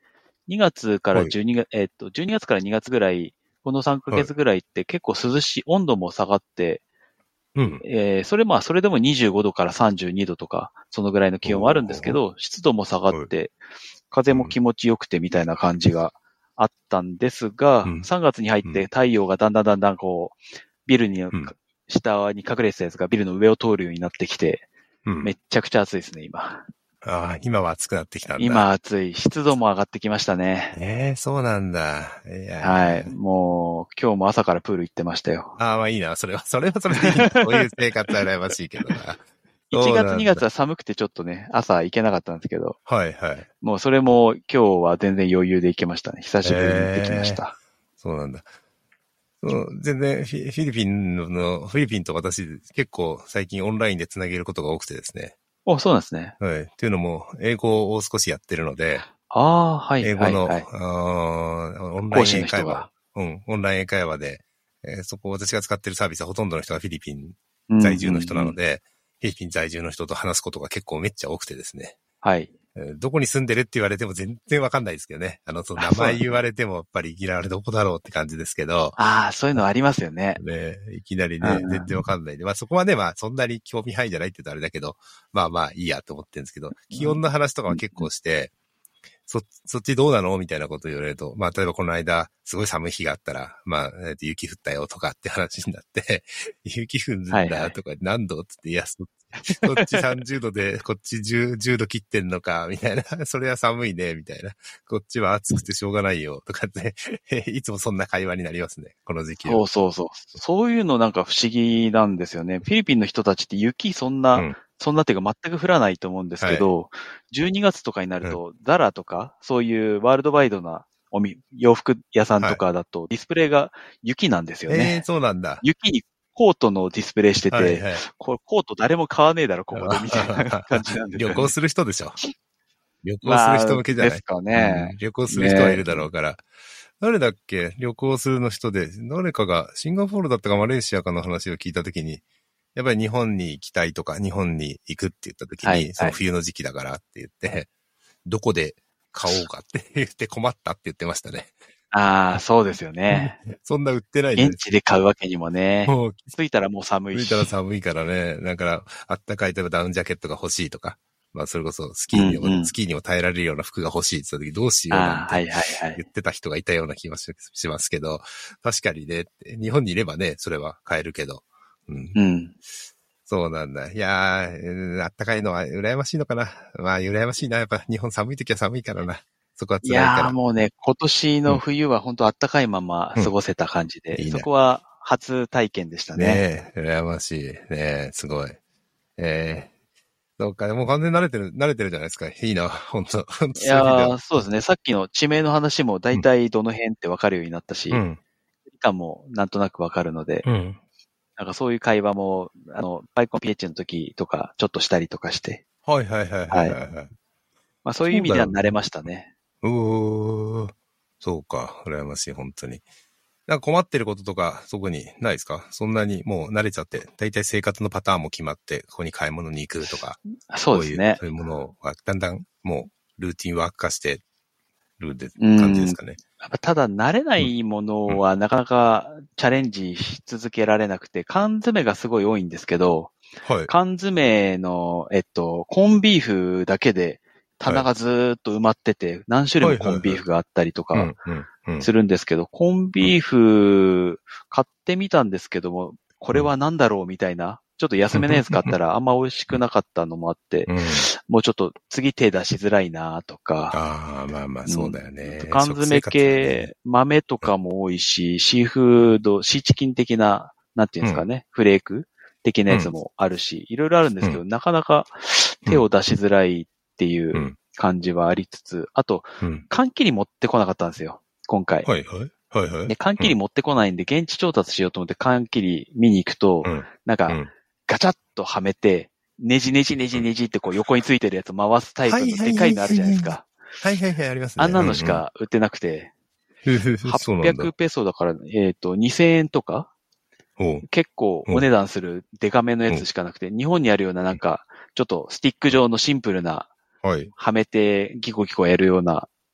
にがつからじゅうにがつ、はい、えっと、じゅうにがつからにがつぐらい、このさんかげつぐらいって結構涼しい、温度も下がって、 うん。 えー、それまあ、それでもにじゅうごどからさんじゅうにどとか、そのぐらいの気温はあるんですけど、湿度も下がって、風も気持ちよくてみたいな感じがあったんですが、うん、さんがつに入って太陽がだんだんだんだんこう、ビルに、うん、下に隠れてたやつがビルの上を通るようになってきて、うん、めっちゃくちゃ暑いですね、今。 ああ、今は暑くなってきたんだ。 今暑い。湿度も上がってきましたね。 ええー、そうなんだ。いやはい。もう、今日も朝からプール行ってましたよ。 ああ、まあいいな。それは、それはそれでいい。こういう生活は羨ましいけどな。 いちがつ、にがつは寒くてちょっとね、朝行けなかったんですけど。 はいはい。 もうそれも今日は全然余裕で行けましたね。久しぶりに行ってきました。 えー、そうなんだ。全然フィリピンの、フィリピンと私結構最近オンラインでつなげることが多くてですね。 お、そうなんですね。 はい。っていうのも、英語を少しやってるので。 ああ、はい。 英語の、 はいはい、 あオンライン英会話。うん、オンライン英会話で、えー、そこ私が使ってるサービスはほとんどの人がフィリピン在住の人なので、うんうんうん、フィリピン在住の人と話すことが結構めっちゃ多くてですね。 はい。 どこに住んでるって言われても全然わかんないですけどね。あの、その名前言われてもやっぱりいきなりどこだろうって感じですけど。 ああ、そういうのありますよね。 ね、いきなりね、全然わかんないで。まあそこはね、まあそんなに興味範囲じゃないって言うとあれだけど、まあまあいいやと思ってるんですけど、気温の話とかは結構して、そ、そっちどうなのみたいなことを言われると、まあ例えばこの間、すごい寒い日があったら、まあ、雪降ったよとかって話になって、雪降るんだとか、何度つって、いや、そこっちさんじゅうどで、こっちじゅう、じゅうど切ってんのか、みたいな。それは寒いね、みたいな。こっちは暑くてしょうがないよ、とかって、いつもそんな会話になりますね、この時期は。 そうそうそう。そういうのなんか不思議なんですよね。フィリピンの人たちって雪そんな、うん、そんなっていうか全く降らないと思うんですけど、はい、じゅうにがつとかになると、ザラとか、そういうワールドワイドなおみ洋服屋さんとかだと、ディスプレイが雪なんですよね。 えー、そうなんだ。 雪にコートのディスプレイしてて、はいはい、これコート誰も買わねえだろ、ここで、みたいな感じなんですよね。 旅行する人でしょ。旅行する人向けじゃない、まあ、 ですかね、 うん。旅行する人はいるだろうから。ね、誰だっけ旅行するの人で、誰かがシンガポールだったかマレーシアかの話を聞いたときに、やっぱり日本に行きたいとか、日本に行くって言ったときに、はいはい、その冬の時期だからって言って、どこで買おうかって言って困ったって言ってましたね。 ああ、そうですよね。 そんな売ってないじゃない現地で買うわけにもね。もう着いたらもう寒いし。 着いたら寒いからね。だから、あったかい、例えばダウンジャケットが欲しいとか。まあ、それこそスキーにも、うんうん、スキーにも耐えられるような服が欲しいって言った時どうしようなんて言ってた人がいたような気がしますけど、確かにね、日本にいればね、それは買えるけど。うん。うん、そうなんだ。いやー、あったかいのは羨ましいのかな。まあ、羨ましいな。やっぱ日本寒い時は寒いからな。そこは辛いから。 いやーもうね、今年の冬は本当あったかいまま過ごせた感じで、うんいいね、そこは初体験でしたね。 ねえ、羨ましい。ねえ、すごい。えーそうか、もう完全に慣れてる、慣れてるじゃないですか。いいな、本当本当いやー、そうですね。さっきの地名の話も大体どの辺ってわかるようになったし、うん。距離感もなんとなくわかるので、うん。なんかそういう会話も、あの、パイコン ピーエイチ の時とか、ちょっとしたりとかして。 はいはいはいはいはい、はい。 まあそういう意味では慣れましたね。 うー、そうか、羨ましい、本当に。なんか困ってることとか、特にないですか？そんなにもう慣れちゃって、だいたい生活のパターンも決まって、ここに買い物に行くとか。 そうですね。 そういう、そういうものがだんだんもうルーティンワーク化してる感じですかね。 ただ慣れないものはなかなかチャレンジし続けられなくて、缶詰がすごい多いんですけど、はい、缶詰の、えっと、コンビーフだけで棚がずーっと埋まってて、はい、何種類もコンビーフがあったりとかするんですけど、コンビーフ買ってみたんですけども、これは何だろうみたいな、ちょっと安めのやつ買ったらあんま美味しくなかったのもあって、うん、もうちょっと次手出しづらいなとか。 ああ、まあまあそうだよね。 うん、缶詰系、ね、豆とかも多いし、シーフード、シーチキン的な、なんていうんですかね、うん、フレーク的なやつもあるし、いろいろあるんですけど、うん、なかなか手を出しづらいっていう感じはありつつ、あと、うん、缶切り持ってこなかったんですよ、今回。 はいはい。はいはい。 で、缶切り持ってこないんで、現地調達しようと思って缶切り見に行くと、うん、なんか、うんガチャッとはめて、ねじねじねじねじってこう横についてるやつ回すタイプのでかいのあるじゃないですか。 はいはいはい、ありますね。 あんなのしか売ってなくて、はっぴゃくペソだから、えっと、にせんえんとか結構お値段するデカめのやつしかなくて、日本にあるようななんか、ちょっとスティック状のシンプルな、はめてギコギコやるような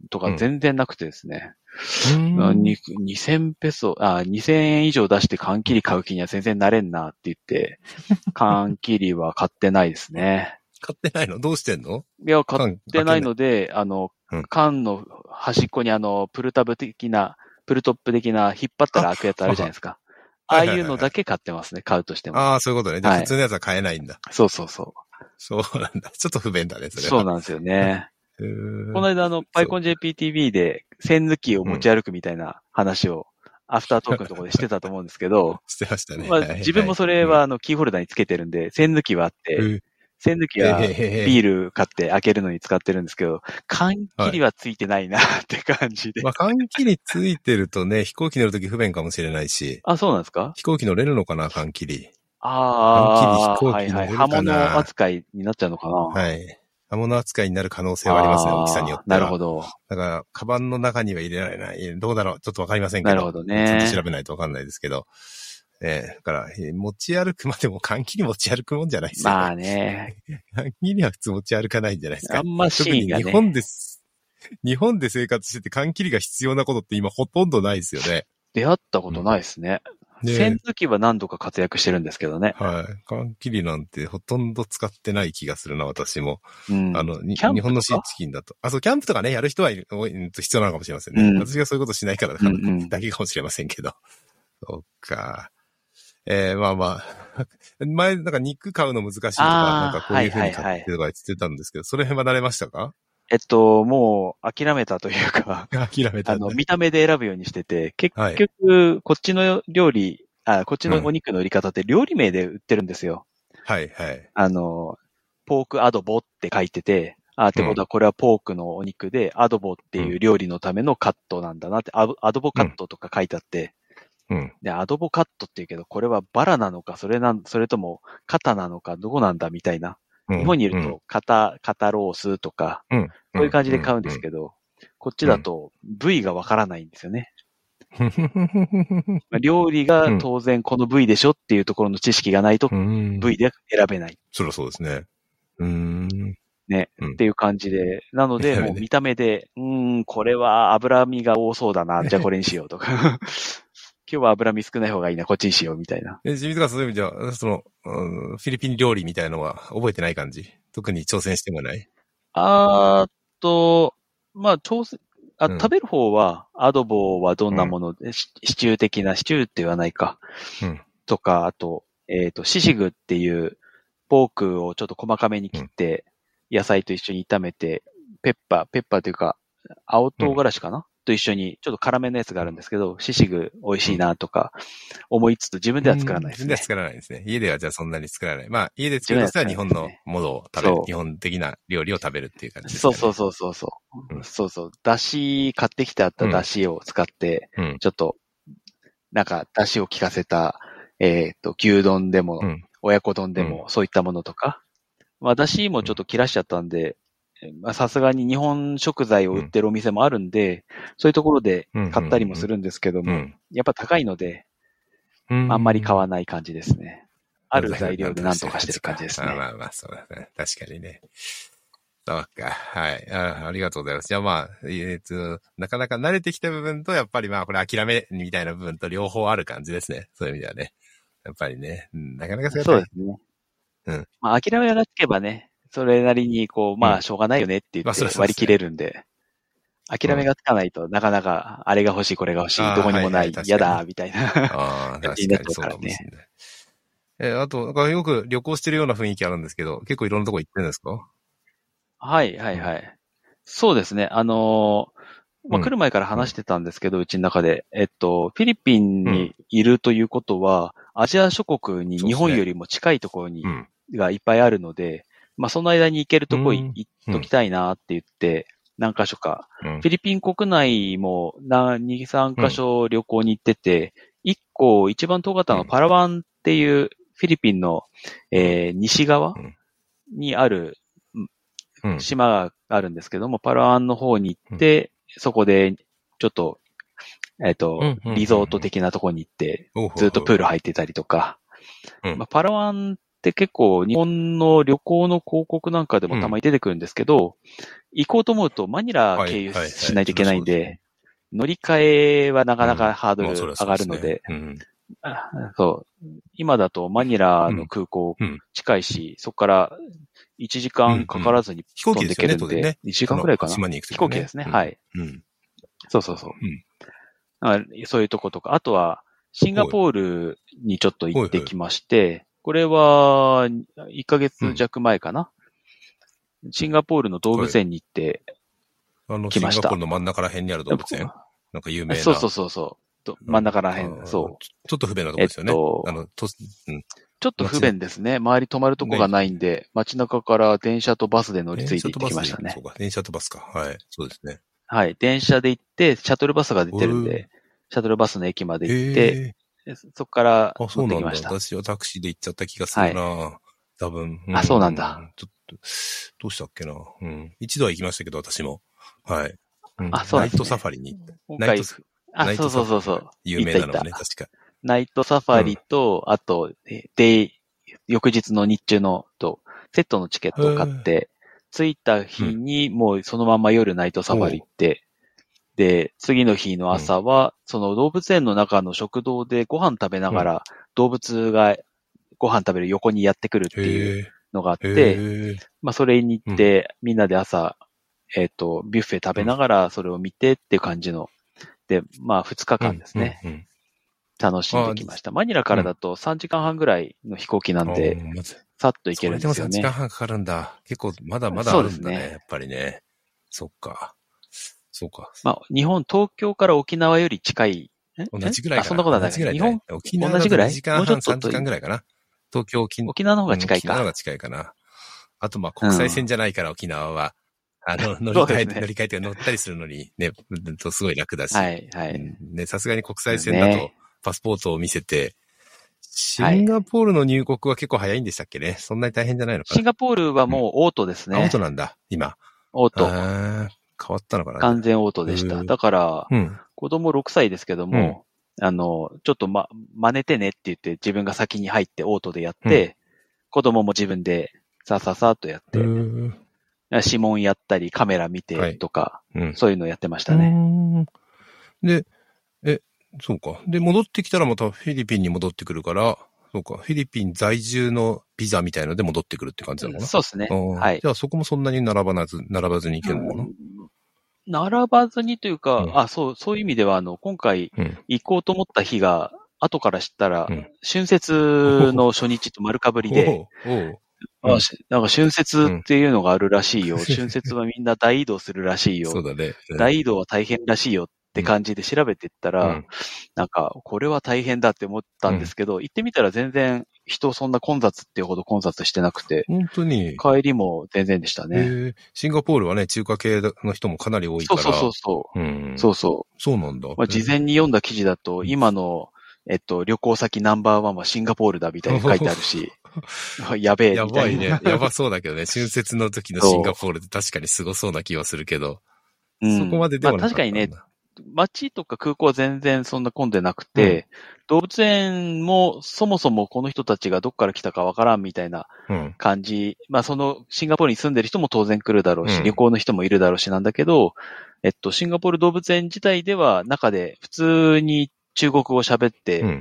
とか全然なくてですね。 うん、 ににせんペソ、あ、にせんえん以上出して缶切り買う気には全然なれんなって言って、缶切りは買ってないですね。 買ってないの？どうしてんの？ いや、買っ缶てな開けない。 いので、あの、 うん。 缶の端っこにあの、プルタブ的な、プルトップ的な引っ張ったら開くやつあるじゃないですか。あはいあはいはいはい。 いうのだけ買ってますね、買うとしても。 ああ、そういうことね。じゃあはい。 普通のやつは買えないんだ。 そうそうそう。 そうなんだ。ちょっと不便だね、それは。 そうなんですよね。 うーん。 この間あの、 そう。 PyConJPTV で線抜きをうん。 持ち歩くみたいな話を、アフタートークのところでしてたと思うんですけど、 してましたね。 まあ、 はいはい。 自分もそれうん。 はあの、キーホルダーにつけてるんで、線抜きはあって、 え栓抜きへへはへへ。 ビール買って開けるのに使ってるんですけど、缶切はい。 りはついてないなって感じで。 まあ、換気についてるとね、飛行機乗るとき不便かもしれないし、 あ、そうなんですか？ 飛行機乗れるのかな、換気り。換気り飛ああ、 行はいはい。 機乗れるか刃物な。 扱いになっちゃうのかな？ はい。刃物扱いになる可能性はありますね、大きさによああ、 っては。 なるほど。 だから、カバンの中には入れられない。どうだろう、ちょっとわかりませんけど。 なるほどちゃんと調ね。 べないとわかんないですけど。えー、だから、えー持ち歩くまでも換気に持ち歩くもんじゃないですよまあね。 ね。 換気には普通持ち歩かないんじゃないですか。 あんまシ特に日ーンがね。 本です。日本で生活してて換気が必要なことって今ほとんどないですよね。 出会ったことないうん。 ですね。 で、 栓抜きは何度か活躍してるんですけどね。 はい。換気なんてほとんど使ってない気がするな、私も。 うん。 あの、にキャン日本のシープとか？ チキンだと。あ、そう、キャンプとかね、やる人はいる、多い必要なのかもしれませんね。 うん。 私がそういうことしないからうんかな、 うん。 だけかもしれませんけど。そうか。えー、まあまあ。前、なんか肉買うの難しいとか、なんああ、 かこうはいいう風に買っはいはい。 てとか言ってたんですけど、その辺は慣れましたか？ えっと、もう諦めたというか、 諦めあの、 たんだ。 見た目で選ぶようにしてて、結はい。 局、こっちの料理、あ、こっちうん。 のお肉の売り方って料理名で売ってるんですよ。 はいはい。 あの、ポークアドボって書いてて、あ、ってことうん。 はこれはポークのお肉で、アドボってうん。 いう料理のためのカットなんだなって、アドアドボカッうん。 トとか書いてあって、 うん。 で、アドボカットって言うけど、これはバラなのか、それなん、それとも肩なのか、どこなんだみたいな。 うん。 日本にいるうん。 と、肩、肩ロースとか、 うん。うそういうん。 感じで買うんうん。 ですけど、こっちうん。 だと部位がわからないんですよね。 ふふふふふまあ、料理が当然この部位でしょっていうところの知識がないとうん。 部位で選べない。 そりゃそうですね。うーん。 ね。 うん。 っていう感じで。なので、 見た目ね。 もう見た目で、うーん、これは脂身が多そうだな。じゃあこれにしようとか。今日は脂身少ない方がいいな。こっちにしようみたいな。 え、清水川さん、そういう意味じゃ、その、うん、フィリピン料理みたいなのは覚えてない感じ？特に挑戦してもない？ あーっと、まあ、挑戦、あ、 うん。 食べる方は、アドボはどんうん。 なもので、シシチュー的な、シチューって言わないか。 うん。 とか、あと、えっと、シシグっていうポークをちょっと細かめにうん。 切って、野菜と一緒に炒めて、ペッパー、ペッパーというか、青うん。 唐辛子かなと一緒に、ちょっと辛めのやつがあうん。 るんですけど、シシグ美味しいうん。 なとか思いつつ、自分では作らうん。 ないですね。 自分では作らないんですね。家ではじゃあそんなに作らない。まあ、家で作るとしたら自分では作ら日本のないですね。 ものを食べる。 そ日本的な料理を食べるっていう感う。 じですかね。 そうそうそうそうそう。 うん。 そうそう。だし、買ってきてあっただうん。 しを使って、 うん。 ちょっと、なんか、だしを効かせた、えっと、牛丼でも、 うん。 親子丼でうん。 も、そういったものとか、まあ、だしもうん。 ちょっと切らしちゃったんで、まあさすがに日本食材を売っうん。 てるお店もあるんで、そういうところでうん。 買ったりもするんですけども、 うん。 やっぱ高いので、 うあんまり買ん。 わない感じですね。ある材料で何とかしてる感じですあ、 ね。 まあまあ、そうだね。確かにね。そうか。はい。あ、ありがとうございます。じゃあまあ、えっと、なかなか慣れてきた部分と、やっぱりまあ、これ諦めみたいな部分と両方ある感じですね。そういう意味ではね。やっぱりね。うん、なかなかそれは大そうですね。 変。うん。 まあ諦めがつけばね、それなりにこう、 うん。 まあしょうがないよねって言っまあ、そりゃて割り切そうですね。 れるんで、諦めうん。 がつかないとなかなかあれが欲しい、これが欲しい、どああ、 こにはいはい、 もない、嫌だ、 確かに。 みたいなああ、 感じになっちゃう確かにそうからね。 かもしれない。え、あと、なんかよく旅行してるような雰囲気あるんですけど、結構いろんなとこ行ってるんですか？ はいはいうん。 はい。そうですね。あのーまあ、来うん。 る前からうん。 話してたんですけど、うちの中で。えっと、フィリピンうん。 にいるということは、アジア諸国に日そうですね。 本よりも近いところに、 うん。 がいっぱいあるので、まあ、その間に行けるとこいうん。 行っうん。 ときたいなって言って、何箇所か。 うん。 フィリピン国内も何、に、さんうん。 箇所旅行に行ってて、いっこ一番遠かったのはうん。 パラワンっていうフィリピンの、 うん。 えー西側うん。 にあるうん。 島があるんですけども、パラワンの方に行うん。 って、そこで、ちょっと、えっと、 うん。うん。 リゾート的なところに行って、 おうほうずっとほうほう。 プール入ってたりとか、 うん。 まあ、パラワンで、結構日本の旅行の広告なんかでもたまに出てくるんですけど、うん、行こうと思うとマニラ経由しないといけないんで、はいはいはい、乗り換えはなかなかハードル上がるので、うんまあそうですねうん、そう。今だとマニラの空港近いし、うん、そこからいちじかんかからずに飛んでいけるんで、うんうん、ね、いちじかんくらいかな、ね、飛行機ですね。うん、はい、うん。そうそうそう。うん、そういうとことか、あとはシンガポールにちょっと行ってきまして、これはいっかげつ弱前かな。うん、シンガポールの動物園に行ってきました。 あのシンガポールの真ん中ら辺にある動物園なんか有名な。 そうそうそうそう。真ん中ら辺、そう。 ちょっと不便なとこですよね。えっと、あのとうん、 ちょっと不便ですね。周り止まるとこがないんで、街中から電車とバスで乗り継いで行ってきましたね。 そうか、電車とバスか。はい。そうですね。 はい。電車で行って、シャトルバスが出てるんで、シャトルバスの駅まで行って、そこから乗ってきました。あ、そうなんだ。 私はタクシーで行っちゃった気がするな、はい、多分、 うん。あ、そうなんだ。 ちょっと、どうしたっけな。うん。一度は行きましたけど、私も。はい。うん、 あ、そうなんですね。 ナイトサファリに行った。 今回、あ、そうそうそうそう。 有名なのはね、確か。 ナイトサファリと、うん、あと、で、翌日の日中のと、セットのチケットを買って、着いた日にもうそのまま夜ナイトサファリ行って、うん、で、次の日の朝は、その動物園の中の食堂でご飯食べながら、動物がご飯食べる横にやってくるっていうのがあって、まあそれに行って、みんなで朝、えっと、ビュッフェ食べながらそれを見てっていう感じの、で、まあふつかかんですね。うんうんうん楽しんできました。マニラからだとさんじかんはんぐらいの飛行機なんで、うん、さっと行けるんですよね。 それでもさんじかんはんかかるんだ。結構まだまだあるんだね。ねやっぱりね。そっか。そうか。 まあ、日本、東京から沖縄より近い。 同じぐらいかな。 あ、そんなことはない。日本、 沖縄だとにじかんはん、さんじかんぐらいかな。東京、沖縄。 沖縄の方が近いか。 沖縄の方が近いかな。あとまあ国際線じゃないから、うん、沖縄は。あの、乗り換え、ね、乗り換えて乗ったりするのにね、すごい楽だし。 はい、はい。 ね、さすがに国際線だと、パスポートを見せて、シンガポールの入国は結構早いんでしたっけね、はい、そんなに大変じゃないのかな。 シンガポールはもうオートですね。 うん、オートなんだ、今。 オート。 変わったのかな。 完全オートでした。だから、うん、子供ろくさいですけども、うん、あの、ちょっとま、真似てねって言って自分が先に入ってオートでやって、うん、子供も自分でさささっとやって、指紋やったりカメラ見てとか、はいうん、そういうのやってましたね。 で、え、そうか。で、戻ってきたらまたフィリピンに戻ってくるから、そうか。フィリピン在住のビザみたいので戻ってくるって感じなのかな、うん、 そうですね。はい。 じゃあそこもそんなに並ばなず、並ばずに行けるのかな、うん、 並ばずにというか、うん、あ、そう、そういう意味では、あの、今回行こうと思った日が、後から知ったら、うん、春節の初日と丸かぶりで、おうおうあ、うん、なんか春節っていうのがあるらしいよ。うん、春節はみんな大移動するらしいよ。 そうだね、 うん。大移動は大変らしいよって感じで調べていったら、うん、なんか、これは大変だって思ったんですけど、うん、行ってみたら全然人そんな混雑っていうほど混雑してなくて。 本当に帰りも全然でしたね。 えシンガポールはね、中華系の人もかなり多いから。 そうそうそう。うん、そうそう。 そうなんだ。 まあ、事前に読んだ記事だと、今の、えっと、旅行先ナンバーワンはシンガポールだみたいに書いてあるし。やべえみたいな。 やばいね。やばそうだけどね。春節の時のシンガポールって確かにすごそうな気はするけど。うん、そこまでではなかったんだ。 まあ、確かにね、街とか空港は全然そんな混んでなくて、うん、動物園もそもそもこの人たちがどっから来たかわからんみたいな感じ。うん、まあそのシンガポールに住んでる人も当然来るだろうし、うん、旅行の人もいるだろうしなんだけど、えっと、シンガポール動物園自体では中で普通に中国語喋って、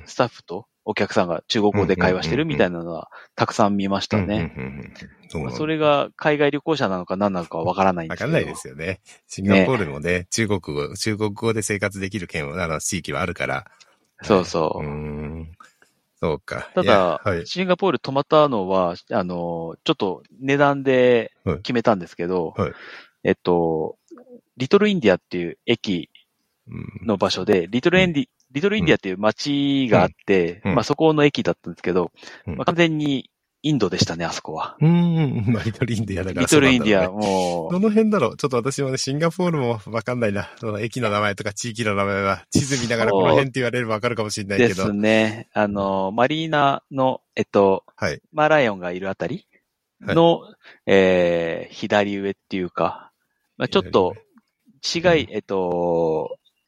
スタッフとお客さんが中国語で会話してるみたいなのはたくさん見ましたね。それが海外旅行者なのか何なのかわからないんですけど。 わからないですよね。シンガポールもね、ね中国語、中国語で生活できる県あの地域はあるから。 そうそう。 うーんそうか。 ただ、はい、シンガポール泊まったのは、あの、ちょっと値段で決めたんですけど、はいはい、えっと、リトルインディアっていう駅の場所で、リトルインディ、リトルインディアっていう街があって、うん、まあそこの駅だったんですけど、うんまあ、完全にインドでしたね、あそこは。 うん、まあリトルインディアだからそうなんだろうね。リトルインディアもう。どの辺だろうちょっと私もね、シンガポールもわかんないな。その駅の名前とか地域の名前は、地図見ながらこの辺って言われればわかるかもしれないけど。 ですね。あの、マリーナの、えっと、はい、マーライオンがいるあたりの、はい、えー、左上っていうか、まあ、ちょっと、違い、うん、えっと、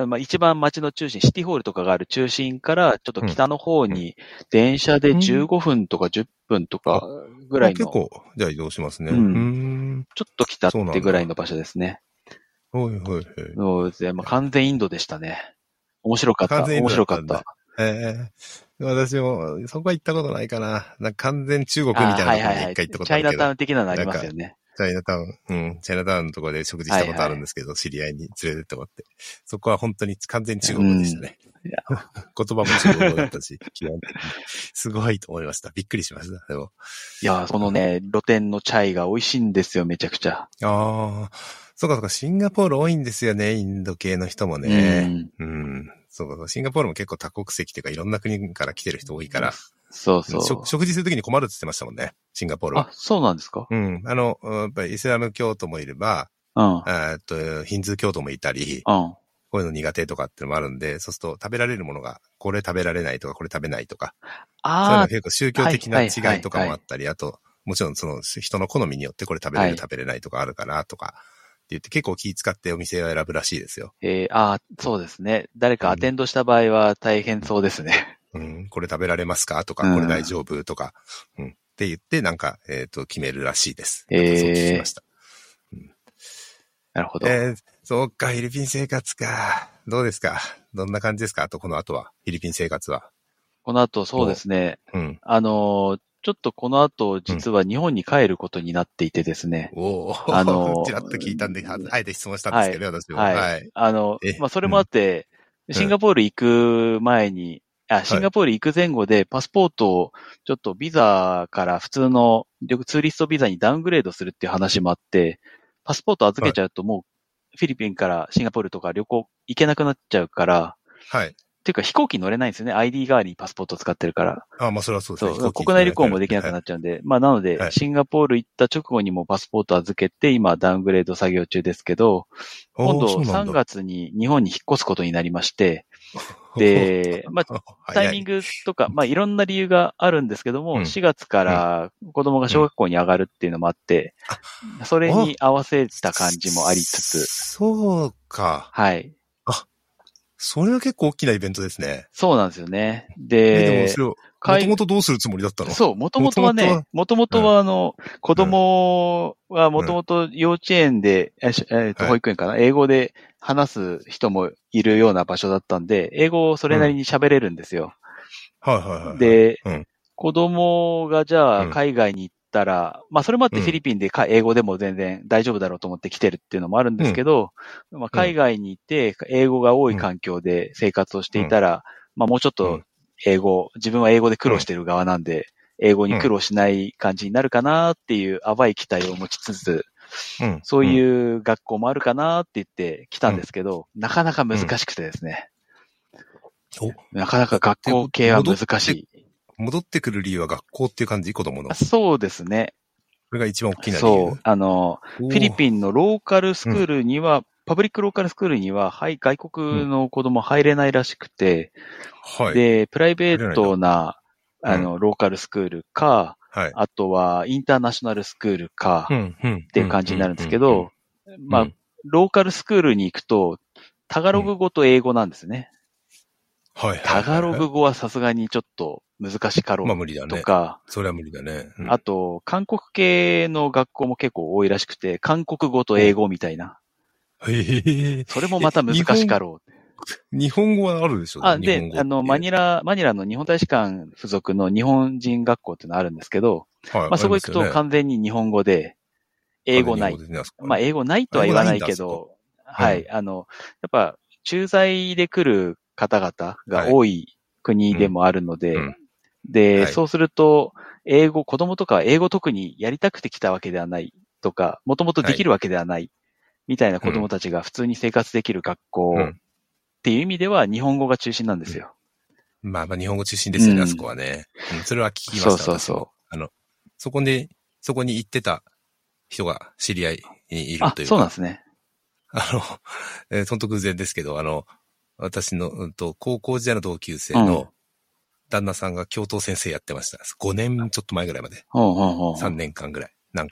まあ一番街の中心、シティホールとかがある中心からちょっと北の方に電車でじゅうごふんとかじゅっぷんとかぐらいの。 結構、じゃあ移動しますね。 う。 うんん。 ちょっと北ってぐらいの場所ですね。 はいはいはい。 そうですね。まあ完全インドでしたね。面白かった。 完全イン面白かっドだったんだ。 た。 ええー、私も、そこは行ったことないかな。なんか完全中国みたいなところに一回行ったことあるけど。 チャイナタウン的なのありますよね。 チャイナタウン、うん、チャイナタウンのところで食事したことあるんですけど、はいはい、知り合いに連れてってもらって。そこは本当に完全に中国でしたね。うん、いや言葉も中国語だったし、すごいと思いました。びっくりしました。でもいや、そのね、露店のチャイが美味しいんですよ、めちゃくちゃ。 ああ、そうかそうか、シンガポール多いんですよね、インド系の人もね。うん。うん、そうかそうか、シンガポールも結構多国籍というかいろんな国から来てる人多いから。 そうそう。 食、食事するときに困るって言ってましたもんね、シンガポールは。 あ、そうなんですか？ うん。あの、やっぱりイスラム教徒もいれば、うん。えっと、ヒンズー教徒もいたり、うん。こういうの苦手とかってのもあるんで、そうすると食べられるものが、これ食べられないとか、これ食べないとか。ああ。そういうの結構宗教的な違いとかもあったり、あと、もちろんその人の好みによってこれ食べれる、はい、食べれないとかあるかなとか。って言って結構気使ってお店を選ぶらしいですよ。 えー、ああ、そうですね。誰かアテンドした場合は大変そうですね。 うん、うん、これ食べられますかとか、これ大丈夫とか、うん、って言って、なんか、えっと、決めるらしいです。えー、そう聞きました。うん、 なるほど。 えー、そうか、フィリピン生活か。どうですか？どんな感じですか？あと、この後は、フィリピン生活は。 この後、そうですね。 うん。 あのー、ちょっとこの後、実は日本に帰ることになっていてですね。 うん、おお、 あのー、 ちらっと聞いたんで、あえて質問したんですけど、はい、私も。 はい。はい、あの、まあ、それもあって、うん、シンガポール行く前に、あ、シンガポール行く前後でパスポートをちょっとビザから普通のツーリストビザにダウングレードするっていう話もあって、パスポート預けちゃうともうフィリピンからシンガポールとか旅行行けなくなっちゃうから、 はい。 っていうか飛行機乗れないんですよね。アイディー 代わりにパスポートを使ってるから。 ああ、まあそれはそうですね。 そう、国内旅行もできなくなっちゃうんで。はい、まあなので、シンガポール行った直後にもパスポート預けて、今ダウングレード作業中ですけど、今度さんがつに日本に引っ越すことになりまして、で、まあ、タイミングとか、まあいろんな理由があるんですけども、うん、しがつから子供が小学校に上がるっていうのもあって、うん、それに合わせた感じもありつつ。 そうか。 はい。 あ、それは結構大きなイベントですね。 そうなんですよね。で、 え、でもそれを、もともとどうするつもりだったの？ そう、もともとはね、もともとはあの、うん、子供はもともと幼稚園で、うん、えっと、保育園かな、はい、英語で話す人もいるような場所だったんで、英語をそれなりに喋れるんですよ。 はいはいはい。 で、 うん、 子供がじゃあ海外に行ったら、うん、まあそれもあってフィリピンで英語でも全然大丈夫だろうと思って来てるっていうのもあるんですけど、うん、まあ海外に行って英語が多い環境で生活をしていたら、うん、まあもうちょっと英語、自分は英語で苦労してる側なんで、英語に苦労しない感じになるかなっていう淡い期待を持ちつつ、うん、そういう学校もあるかなって言って来たんですけど、うん、なかなか難しくてですね。なかなか学校系は難しい。 戻ってくる理由は学校っていう感じ？子供の。 そうですね。 これが一番大きな理由。 そう。あの、フィリピンのローカルスクールには、うん、パブリックローカルスクールには、はい、外国の子供入れないらしくて、うん、はい。で、プライベートな、あの、うん、ローカルスクールか、はい。あとは、インターナショナルスクールか、っていう感じになるんですけど、まあ、ローカルスクールに行くと、タガログ語と英語なんですね。 はい。 タガログ語はさすがにちょっと難しかろうとか、まあ無理だね。 それは無理だね。 うん、あと、韓国系の学校も結構多いらしくて、韓国語と英語みたいな。 へえ。 それもまた難しかろう。日本語はあるでしょ？ あ、で、あの、マニラ、マニラの日本大使館付属の日本人学校っていうのがあるんですけど、はい、まあそこ行くと完全に日本語で、英語ない。まあ英語ないとは言わないけど、はい、あの、やっぱ駐在で来る方々が多い国でもあるので、はいうん、で、はい、そうすると、英語、子供とかは英語特にやりたくて来たわけではないとか、もともとできるわけではない、みたいな子供たちが普通に生活できる学校っていう意味では日本語が中心なんですよ。 うん、まあまあ日本語中心ですよね、うん、あそこはね。うん、それは聞きました。そうそうそう。あの、そこで、そこに行ってた人が知り合いにいるというか。 あ、そうなんですね。 あの、えー、本当偶然ですけど、あの、私の、うんと、高校時代の同級生の旦那さんが教頭先生やってました。ごねんちょっと前ぐらいまで。 うん、さんねんかんぐらい。なんか、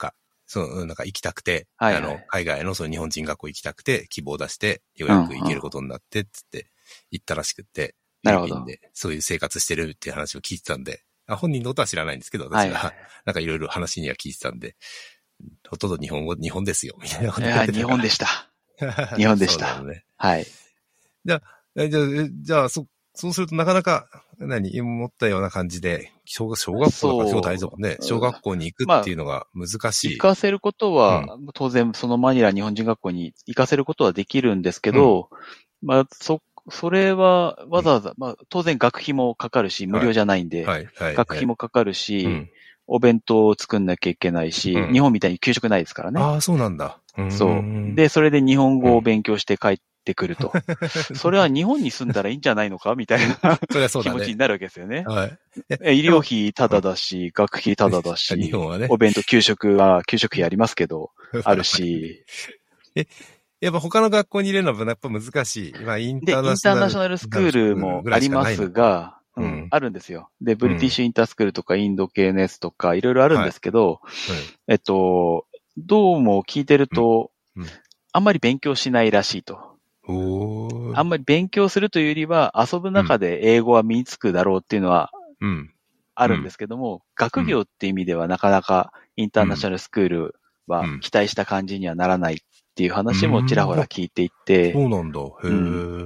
そう、なんか行きたくて、 はいはい、 あの、海外のその日本人学校行きたくて、希望を出して、ようやく行けることになって、つって行ったらしくて、フィリピンでそういう生活してるっていう話を聞いてたんで、あ本人のことは知らないんですけど、私は、はい、なんかいろいろ話には聞いてたんで、ほとんど日本語、日本ですよ、みたいなこと言ってた。 いや、日本でした。日本でした。そうね、はい。 じゃあ、じゃあ、じゃあ、そ、そうするとなかなか、何、思ったような感じで、小学小学校だから今日大丈夫ね。小学校に行くっていうのが難しい。 まあ、行かせることは、うん、当然そのマニラ日本人学校に行かせることはできるんですけど、うん、まあ、そ、それはわざわざ、うん、まあ、当然学費もかかるし、無料じゃないんで、はいはいはい、学費もかかるし、うん、お弁当を作んなきゃいけないし、うん、日本みたいに給食ないですからね。 ああ、そうなんだ。 そう。で、それで日本語を勉強して帰ってくると。うん、それは日本に住んだらいいんじゃないのかみたいなそれはそうだ、ね、気持ちになるわけですよね。はい。医療費タダだし、うん、学費タダだし、日本はね、お弁当給食は、給食費ありますけど、あるし。 え、やっぱ他の学校に入れるのはやっぱ難しい。まあ、インターナショナル。 で、インターナショナルスクールもありますが、うん、あるんですよ。で、ブリティッシュインタースクールとかインド系のやつとかいろいろあるんですけど、はいはい、えっと、どうも聞いてると、うんうん、あんまり勉強しないらしいと。あんまり勉強するというよりは遊ぶ中で英語は身につくだろうっていうのはあるんですけども、うん、学業って意味ではなかなかインターナショナルスクールは期待した感じにはならないっていう話もちらほら聞いていて、 そうなんだ。へー、うん、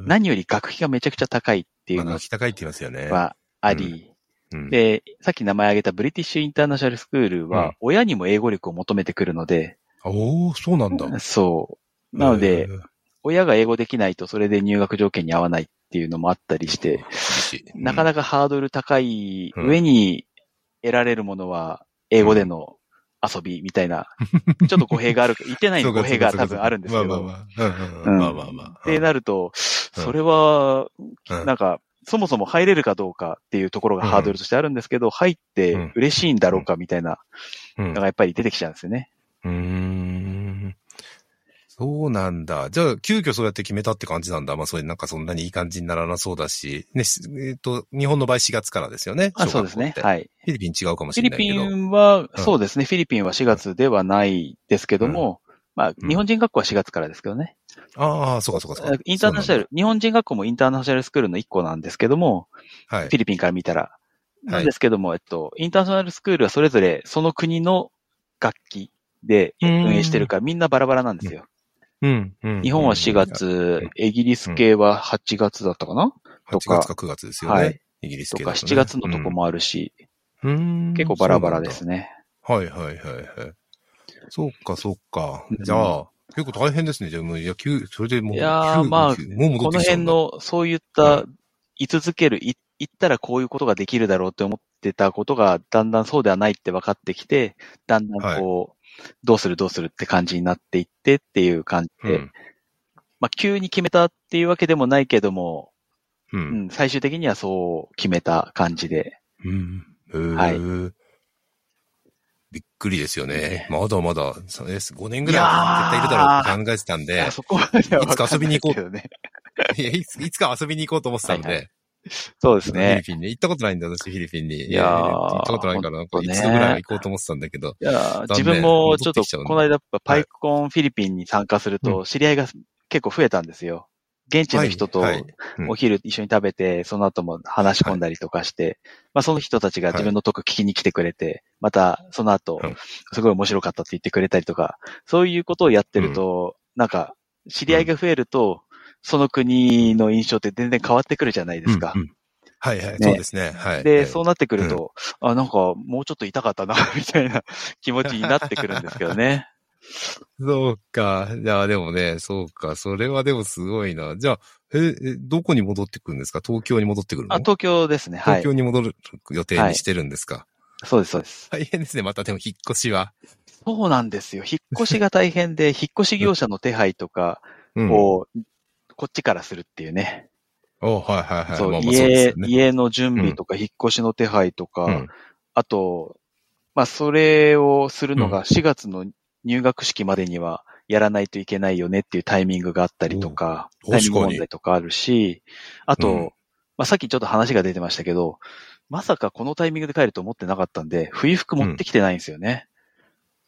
何より学費がめちゃくちゃ高いっていうのは、 学費高いって言いますよね。 はあり、うん、で、さっき名前挙げたブリティッシュインターナショナルスクールは親にも英語力を求めてくるので、 おー、そうなんだ。 そう。なので、親が英語できないとそれで入学条件に合わないっていうのもあったりして、うん、なかなかハードル高い上に得られるものは英語での遊びみたいな、ちょっと語弊がある、言ってないの語弊が多分あるんですけど。まあまあまあ。まあまあまあ。ってなると、それは、なんか、そもそも入れるかどうかっていうところがハードルとしてあるんですけど、入って嬉しいんだろうかみたいなのがやっぱり出てきちゃうんですよね。 うーん。そうなんだ。じゃあ、急遽そうやって決めたって感じなんだ。まあ、それなんかそんなにいい感じにならなそうだし。ね、えっと、日本の場合しがつからですよね。 あ、そうですね。はい。 フィリピン違うかもしれないけど。 フィリピンは、そうですね。フィリピンはしがつではないですけども、うん、まあ、日本人学校はしがつからですけどね。 ああ、そうかそうかそうか。 インターナショナル、日本人学校もインターナショナルスクールの一個なんですけども、はい。フィリピンから見たら。なんですけども、えっと、インターナショナルスクールはそれぞれその国の楽器で運営してるからみんなバラバラなんですよ。 うん。うん。 日本はしがつ、うん、イギリス系ははちがつだったかな、 とか。はちがつかくがつですよね。はい。イギリス系だと、ね。 とかしちがつのとこもあるし。うん、結構バラバラですね。 はいはいはいはい。そうかそうか。じゃあ、うん、結構大変ですね。じゃあもう野球、それでもう、いやーまあ、この辺のそういった、居続ける、い、行ったらこういうことができるだろうって思ってたことが、だんだんそうではないって分かってきて、だんだんこう、はいどうするどうするって感じになっていってっていう感じで、うん、まあ急に決めたっていうわけでもないけども、うんうん、最終的にはそう決めた感じで。 うん、はい。びっくりですよね。ねまだまだごねんぐらいは絶対いるだろうって考えてたんで、 そこまではいつか遊びに行こう。ね、いやいつ、いつか遊びに行こうと思ってたんで。はいはいそうですね。 フィリピンね。行ったことないんだ、私、フィリピンに。 いやー。 行ったことないから、なんか一度ぐらいは行こうと思ってたんだけど。 いや自分もちょっと、この間、パイコンフィリピンに参加すると、知り合いが結構増えたんですよ。現地の人とお昼一緒に食べて、その後も話し込んだりとかして、まあその人たちが自分のトーク聞きに来てくれて、またその後、すごい面白かったって言ってくれたりとか、そういうことをやってると、なんか、知り合いが増えると、その国の印象って全然変わってくるじゃないですか。 うんうん、はいはい、ね、そうですね。はい。 で、 はい、 そうなってくると、うん、あ、なんかもうちょっと痛かったな、みたいな気持ちになってくるんですけどね。 そうか。じゃあでもね、そうか。それはでもすごいな。じゃあ、え、えどこに戻ってくるんですか？東京に戻ってくるの？ あ、東京ですね。はい。 東京に戻る予定にしてるんですか？はい、 そうです、そうです。 大変ですね。またでも引っ越しは。 そうなんですよ。引っ越しが大変で、引っ越し業者の手配とかを、うん、こっちからするっていうね。 おはいはいはい。 そう、まあまあそうですよね、家、家の準備とか、引っ越しの手配とか、うん、あと、まあ、それをするのがしがつの入学式までにはやらないといけないよねっていうタイミングがあったりとか、タイミング問題とかあるし、あと、うん、まあ、さっきちょっと話が出てましたけど、まさかこのタイミングで帰ると思ってなかったんで、冬服持ってきてないんですよね。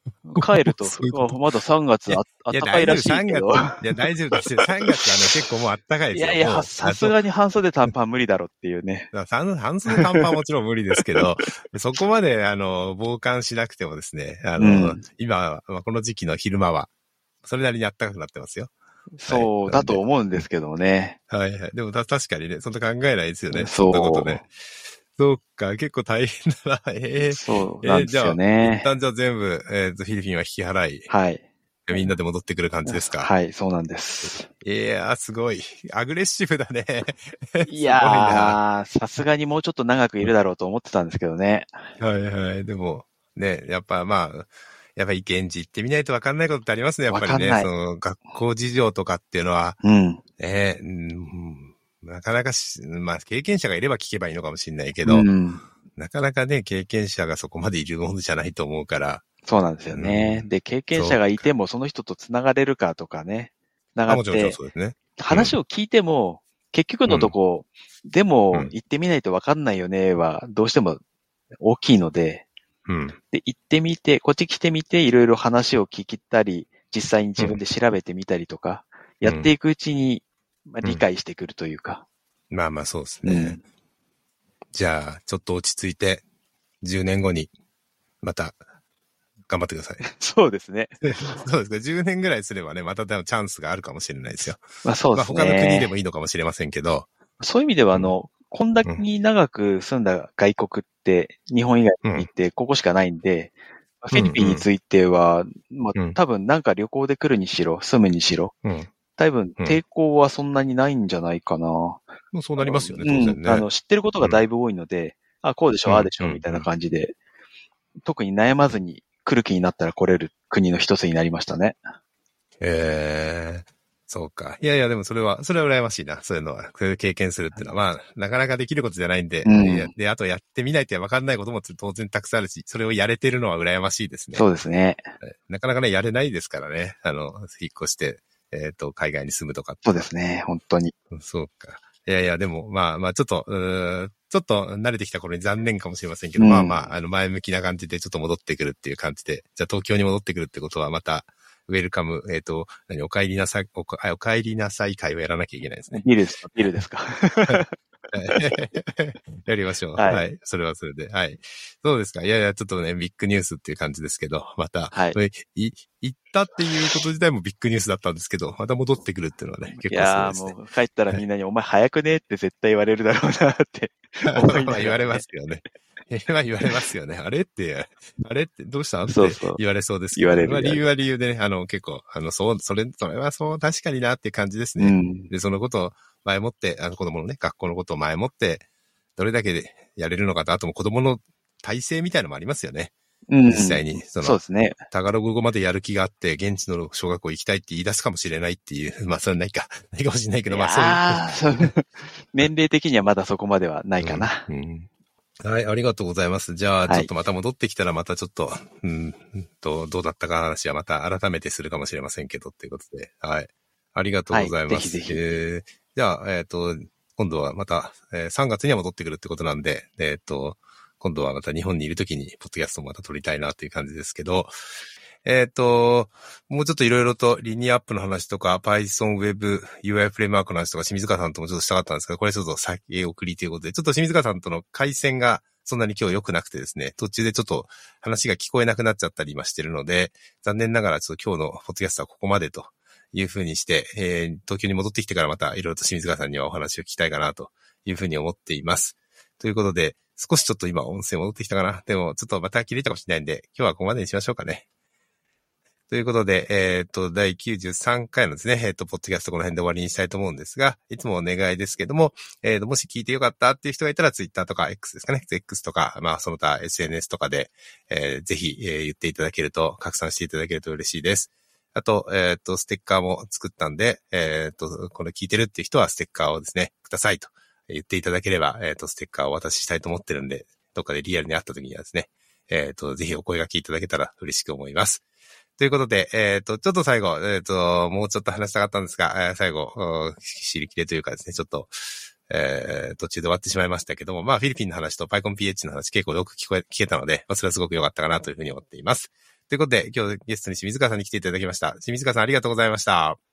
帰ると、 そういうことあまださんがつああっいや、 たかいらしいけど。 大丈夫、さんがつ。いや、大丈夫ですよ。さんがつはね、結構もうあったかいですよ。 いやいや、 もうさすがに半袖短パン無理だろっていうね。 半半袖短パンはもちろん無理ですけど、そこまで、あの、防寒しなくてもですね、あの、うん、今、この時期の昼間は、それなりに暖かくなってますよ。 そう、はい、だと思うんですけどね。 はいはい。でも確かにね、そんな考えないですよね。そう。そんなことね。そうか、結構大変だな。えー、 そうなんですよね。 えー、じゃあ、一旦じゃあ全部、えっと、フィリピンは引き払い。 はい。 みんなで戻ってくる感じですか。 はい、そうなんです。 いやー、すごい。アグレッシブだね。 いやー、さすがにもうちょっと長くいるだろうと思ってたんですけどね。 はいはい。でも、ね、やっぱまあ、やっぱり現地行ってみないと分かんないことってありますね、やっぱりね。その学校事情とかっていうのは。 うん。 ね、うん、なかなかし、まあ経験者がいれば聞けばいいのかもしれないけど、 うん、 なかなかね、経験者がそこまでいるものじゃないと思うから。 そうなんですよね。うん、で、経験者がいてもその人と繋がれるかとかね。繋がって。 あ、もちろん、もちろんそうですね。うん、 話を聞いても、結局のとこ、うん、でも、行ってみないと分かんないよねは、どうしても大きいので、 うん、 で、行ってみて、こっち来てみて、いろいろ話を聞きたり、実際に自分で調べてみたりとか、うん、やっていくうちに、まあ、理解してくるというか。 うん、まあまあそうですね。うん、じゃあ、ちょっと落ち着いて、じゅうねんごに、また、頑張ってください。 そうですね。 そうですか。じゅうねんぐらいすればね、またチャンスがあるかもしれないですよ。 まあそうですね。 まあ他の国でもいいのかもしれませんけど。 そういう意味では、あの、うん、こんだけに長く住んだ外国って、日本以外に行ってここしかないんで、うん、フィリピンについては、まあ、多分なんか旅行で来るにしろ、住むにしろ、うん、多分抵抗はそんなにないんじゃないかな。もうそうなりますよね、当然ね。 うん、あの、知ってることがだいぶ多いので、うん、あ、こうでしょ、ああでしょ、みたいな感じで、特に悩まずに来る気になったら来れる国の一つになりましたね。 ええー、そうか。いやいや、でもそれは、それは羨ましいな。そういうのは、そういう経験するっていうのは、まあ、なかなかできることじゃないんで、うん、で、あとやってみないと分かんないことも当然たくさんあるし、それをやれてるのは羨ましいですね。 そうですね。 なかなかね、やれないですからね。あの、引っ越して、えっと、海外に住むとかって。 そうですね、本当に。 そうか。いやいや、でも、まあまあ、ちょっと、うちょっと慣れてきた頃に残念かもしれませんけど、うん、まあまあ、あの、前向きな感じでちょっと戻ってくるっていう感じで、じゃあ東京に戻ってくるってことはまた、ウェルカム、えっと、何、お帰りなさい、おか、お帰りなさい会をやらなきゃいけないですね。 ビールですかビールですかやりましょう、 はい。 はい。それはそれで。はい。そうですか。いやいや、ちょっとね、ビッグニュースっていう感じですけど、また、はい。い、行ったっていうこと自体もビッグニュースだったんですけど、また戻ってくるっていうのはね、結構すごいですね。 いやーもう帰ったらみんなに、はい、お前早くねって絶対言われるだろうなって思いながら、ね。 まあ言われますよね。まあ言われますよね。あれって、あれってどうしたんって言われそうですけど、そうそう言われる。まあ理由は理由でね、あの結構、あの、そう、それ、それはそう確かになっていう感じですね。うん、で、そのことを前もって、あの子供のね、学校のことを前もって、どれだけでやれるのかと、あとも子供の体制みたいなのもありますよね。うん、実際に。その、そうですね。タガログ語までやる気があって、現地の小学校行きたいって言い出すかもしれないっていう、まあそれないか、ないかもしれないけど、まあそういう。 年齢的にはまだそこまではないかな。 うんうんはい、ありがとうございます。じゃあ、ちょっとまた戻ってきたらまたちょっと、はい、うんと、どうだったか話はまた改めてするかもしれませんけど、っていうことで。はい。ありがとうございます。はい、ぜひぜひ。えー、じゃあ、えっと、今度はまた、えー、さんがつには戻ってくるってことなんで、えっと、今度はまた日本にいるときに、ポッドキャストもまた撮りたいなという感じですけど、えっと、もうちょっといろいろとリニアアップの話とか、Python Web ユーアイ フレームワークの話とか、清水川さんともちょっとしたかったんですけど、これちょっと先送りということで、ちょっと清水川さんとの回線がそんなに今日良くなくてですね、途中でちょっと話が聞こえなくなっちゃったり今してるので、残念ながらちょっと今日のポッドキャストはここまでというふうにして、えー、東京に戻ってきてからまたいろいろと清水川さんにはお話を聞きたいかなというふうに思っています。ということで、少しちょっと今音声戻ってきたかな。でもちょっとまた切れたかもしれないんで、今日はここまでにしましょうかね。ということで、えっと、だいきゅうじゅうさんかいのですね、えっと、ポッドキャストこの辺で終わりにしたいと思うんですが、いつもお願いですけども、えっと、もし聞いてよかったっていう人がいたら、ツイッターとか X ですかね、X とか、まあ、その他 エスエヌエス とかで、えー、ぜひ、えー、言っていただけると、拡散していただけると嬉しいです。あと、えっと、ステッカーも作ったんで、えっと、これ聞いてるっていう人はステッカーをですね、くださいと言っていただければ、えっと、ステッカーをお渡ししたいと思ってるんで、どっかでリアルに会った時にはですね、えっと、ぜひお声掛けいただけたら嬉しく思います。ということで、えっと、ちょっと最後、えっと、もうちょっと話したかったんですが、えー、最後、尻切れというかですね、ちょっと、えー、途中で終わってしまいましたけども、まあ、フィリピンの話と PyConPH の話結構よく聞こえ、聞けたので、まあ、それはすごく良かったかなというふうに思っています。 ということで、今日ゲストに清水川さんに来ていただきました。清水川さんありがとうございました。